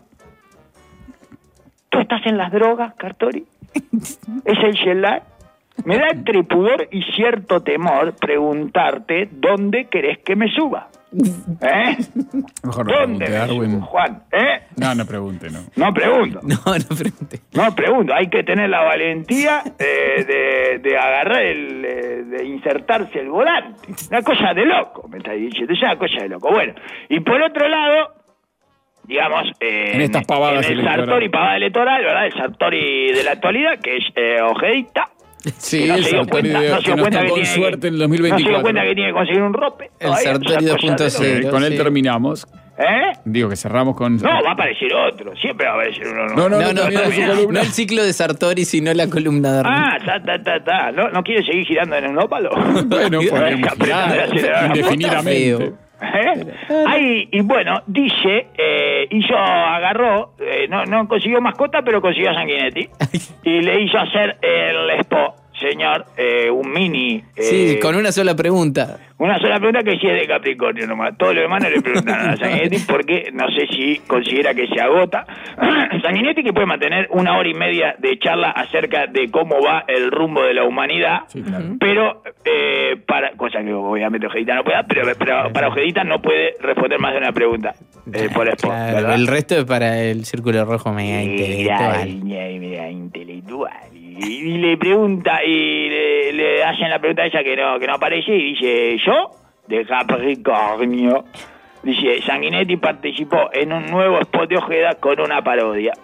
¿Tú estás en las drogas, Cartori? ¿Es el Shellac? Me da entre pudor y cierto temor preguntarte dónde querés que me suba. ¿Eh? Mejor no ¿Dónde pregunte, me Darwin. subo, Juan? ¿Eh? No, no pregunte, no. No pregunto. No, no pregunté. No pregunto. Hay que tener la valentía eh, de, de agarrar el... eh, de insertarse el volante. Una cosa de loco, me está diciendo. Es una cosa de loco. Bueno, y por otro lado... digamos, eh, En estas pavadas en el electorales. Sartori pavada electoral, ¿verdad? El Sartori de la actualidad, que es eh, Ojedita. Sí, que no el se dio Sartori cuenta, de no se que dio nos cuenta que tocó tiene suerte que- en el dos mil No se dio veinticuatro. cuenta que tiene que conseguir un rope. El Todavía, Sartori es una dos punto cosa de Eh, cero. loco. con él sí. terminamos. ¿Eh? Digo que cerramos con... No, va a aparecer otro. Siempre va a aparecer uno. No, no, No, no, terminamos no, su no, columna. el ciclo de Sartori, sino la columna de Armin. Ah, ta, ta, ta, ta. ¿No, ¿No quiere seguir girando en un ópalo? Bueno, podemos girar indefinidamente. ¿Eh? Ay, y bueno, dice, eh, hizo, agarró, eh, no, no consiguió mascota, pero consiguió a Sanguinetti. Y le hizo hacer el expo, señor, eh, un mini... eh, Sí, con una sola pregunta. Una sola pregunta que si es de Capricornio nomás. Todo lo demás no le preguntan a Sanguinetti porque no sé si considera que se agota. Sanguinetti que puede mantener una hora y media de charla acerca de cómo va el rumbo de la humanidad, Sí, claro. pero eh, para cosa que obviamente Ojedita no puede, pero, pero para Ojedita no puede responder más de una pregunta eh, por spot, Claro, ¿verdad? el resto es para el círculo rojo mega Mira, intelectual. mira, mira, intelectual. Y, y le pregunta, y le, le hacen la pregunta a ella que no, que no aparece, y dice, ¿yo? De Capricornio. Dice, Sanguinetti participó en un nuevo spot de Ojeda con una parodia.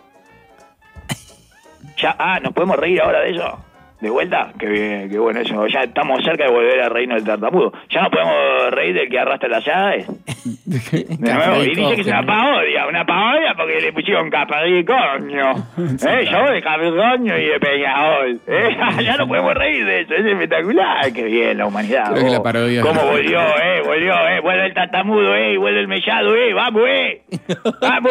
Ya, ah, ¿nos podemos reír ahora de eso? ¿De vuelta? Qué bien, qué bueno eso. Ya estamos cerca de volver al reino del tartamudo. ¿Ya nos podemos reír del que arrastra las llaves? De nuevo, y dice que es una parodia, una parodia porque le pusieron Capricornio. ¿Eh? Yo de Capricornio y de Peñarol. ¿Eh? Ya no podemos reír de eso, es espectacular. Qué bien la humanidad. Creo que oh. la parodia- ¿Cómo volvió, eh? Volvió, eh. Vuelve el tartamudo, eh. Y vuelve el mellado, eh. Vamos, eh. Vamos,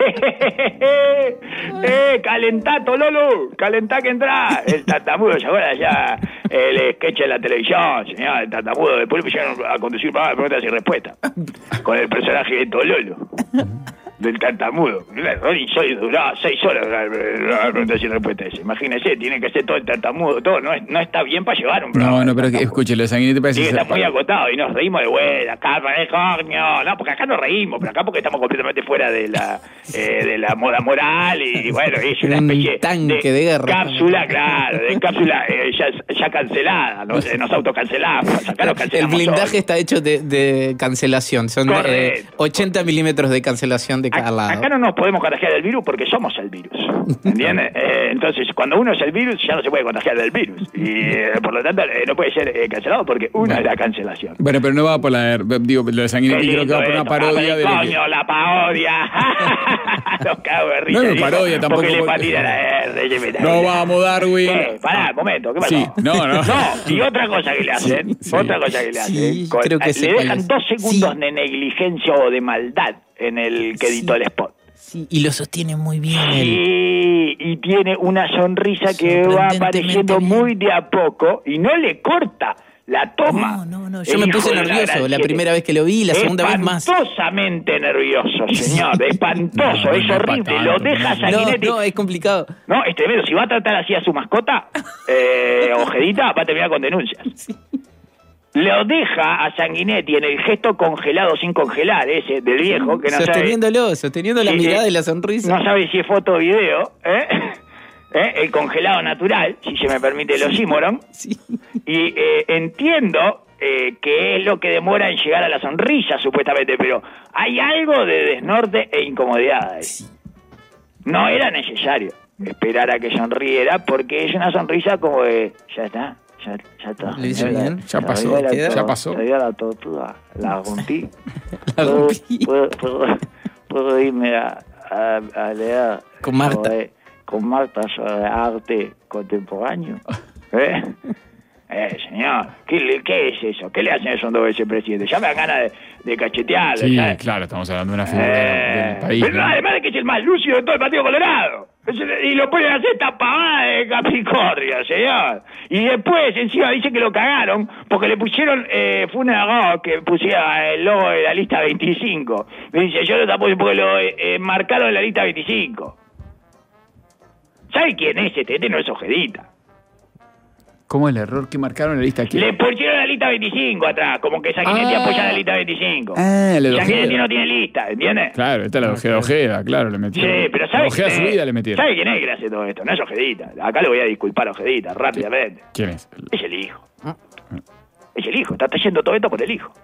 eh. Eh, calentá, Tololo. Calentá que entrá. El tartamudo, ¿se acuerdan ya? El sketch de la televisión, señor, el tartamudo. Después le pusieron a conducir un programa de preguntas y respuestas. Con el personaje de Tololo. Del tartamudo. Ronnie soy duraba seis horas la preguntas y respuestas. Imagínese, tiene que ser todo el tartamudo, todo. No, es- no está bien para llevar un programa. No, no, de pero que, tartamudo. escúchelo, de Sanguinetti parece Sí, ser- está muy agotado y nos reímos de vuelta. Acá, coño. No, porque acá nos reímos, pero acá porque estamos completamente fuera de la eh, de la moda moral y bueno, es una Un especie tanque de guerra. cápsula, claro, de cápsula eh, ya, ya cancelada. Nos, eh, nos autocancelamos. Acá nos El cancelamos blindaje solos. está hecho de, de cancelación. Son eh, Correcto. ochenta milímetros de cancelación de cada Ac- lado. Acá no nos podemos contagiar del virus porque somos el virus. ¿Entiendes? Eh, entonces, cuando uno es el virus, ya no se puede contagiar del virus. Y eh, por lo tanto, eh, no puede ser eh, cancelado porque uno Bueno. es la cancelación. Bueno, pero no va por la... Digo, lo de Sanguinetti creo que va por una parodia de... lo que- Coño, la parodia. Los cago de risa. No es digo, parodia tampoco, Porque le porque- patina la R. No vamos, Darwin. ¿Qué? Pará, un momento, ¿qué pasó? Sí, no, no. y otra cosa que le hacen, Sí, sí. otra cosa que le hacen, Sí, con- creo que sé le cuál dejan es. dos segundos Sí. de negligencia o de maldad en el que editó Sí. el spot. Sí, y lo sostiene muy bien él. Sí, y tiene una sonrisa que va Sorprendentemente apareciendo bien. muy de a poco y no le corta la toma. No, no, no. Yo El me hijo puse de la nervioso gran la siete. primera vez que lo vi y la segunda vez más. Espantosamente nervioso, señor. Espantoso, No, es no es horrible. pa' Lo tanto, deja no. No, Sanguinetti. no, es complicado. No, es tremendo. Si va a tratar así a su mascota, eh, Ojedita, va a terminar con denuncias. lo deja a Sanguinetti en el gesto congelado sin congelar, ese del viejo, que no sosteniéndolo, sabe... sosteniendo la sí, mirada eh, y la sonrisa. No sabe si es foto o video, ¿eh? ¿Eh? El congelado natural, si se me permite el oxímoron. Sí. Y eh, entiendo eh, que es lo que demora en llegar a la sonrisa, supuestamente, pero hay algo de desnorte e incomodidad ahí. Sí. No era necesario esperar a que sonriera, porque es una sonrisa como de, ya está, ya, ya está. ¿Lo hizo bien? Ya pasó, la, ya pasó. Ya la tortuga, la rompí. La rompí. ¿Puedo, puedo, puedo irme a, a, a leer con Marta. Sobre, con Marta sobre arte contemporáneo? ¿Eh? Eh, señor, ¿qué, le, ¿qué es eso? ¿Qué le hacen eso a un vicepresidente? Ya me dan ganas de, de cachetearlo. Sí, ¿sabes? claro, estamos hablando de una figura eh, del país. Pero ¿no? además de que es el más lúcido de todo el Partido Colorado. Y lo pueden hacer esta pavada de Capricornio, señor. Y después, encima, dice que lo cagaron porque le pusieron, eh, fue un error que pusiera el logo de la lista veinticinco. Me dice, yo lo tapo porque lo eh, marcaron en la lista veinticinco. ¿Sabe quién es este? Este no es Ojedita. ¿Cómo el error que marcaron en la lista aquí? Le pusieron la lista veinticinco atrás, como que Sanguinetti ah. apoya la lista veinticinco. Ah, la de Sanguinetti Ojeda. no tiene lista, ¿entiendes? Claro, esta es la de Ojeda, Ojeda, claro, le metieron. Sí, pero ¿sabe Ojeda quién su es? vida le metieron. ¿Sabe quién es que le hace todo esto? No es Ojedita. Acá le voy a disculpar a Ojedita, rápidamente. ¿Quién es? Es el hijo. Es el hijo, está trayendo todo esto por el hijo.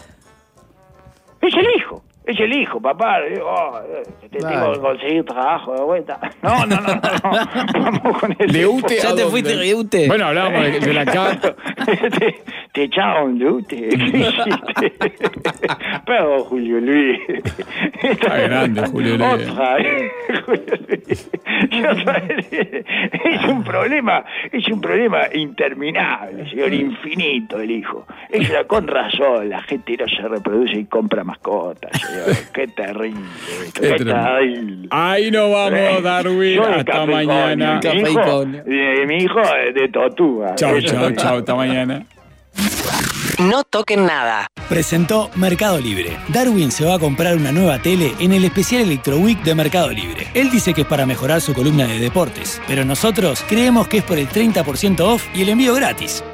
Es el hijo. Es el hijo, papá. Oh, te Vale. tengo que conseguir trabajo de vuelta. No, no, no, no. Vamos con el ¿De Ute ¿Ya a te dónde? fuiste de Ute? Bueno, hablábamos de, de la C A P. te, te echaron de Ute. ¿Qué hiciste? Pero Julio Luis. Está grande, Julio Luis. Otra vez, Julio Luis. Y otra vez. Es un problema, es un problema interminable, señor, infinito el hijo. Es la, con razón, la gente no se reproduce y compra mascotas, señor. Qué terrible esto, Qué qué terrible. terrible. Ahí nos vamos, Darwin. Yo de Hasta Capricornio, mañana. Mi hijo, Capricornio. de- mi hijo es de Tortuga. Chau, Eso chau, sí. chau. Hasta mañana. No toquen nada. Presentó Mercado Libre. Darwin se va a comprar una nueva tele en el especial Electro Week de Mercado Libre. Él dice que es para mejorar su columna de deportes, pero nosotros creemos que es por el treinta por ciento off y el envío gratis.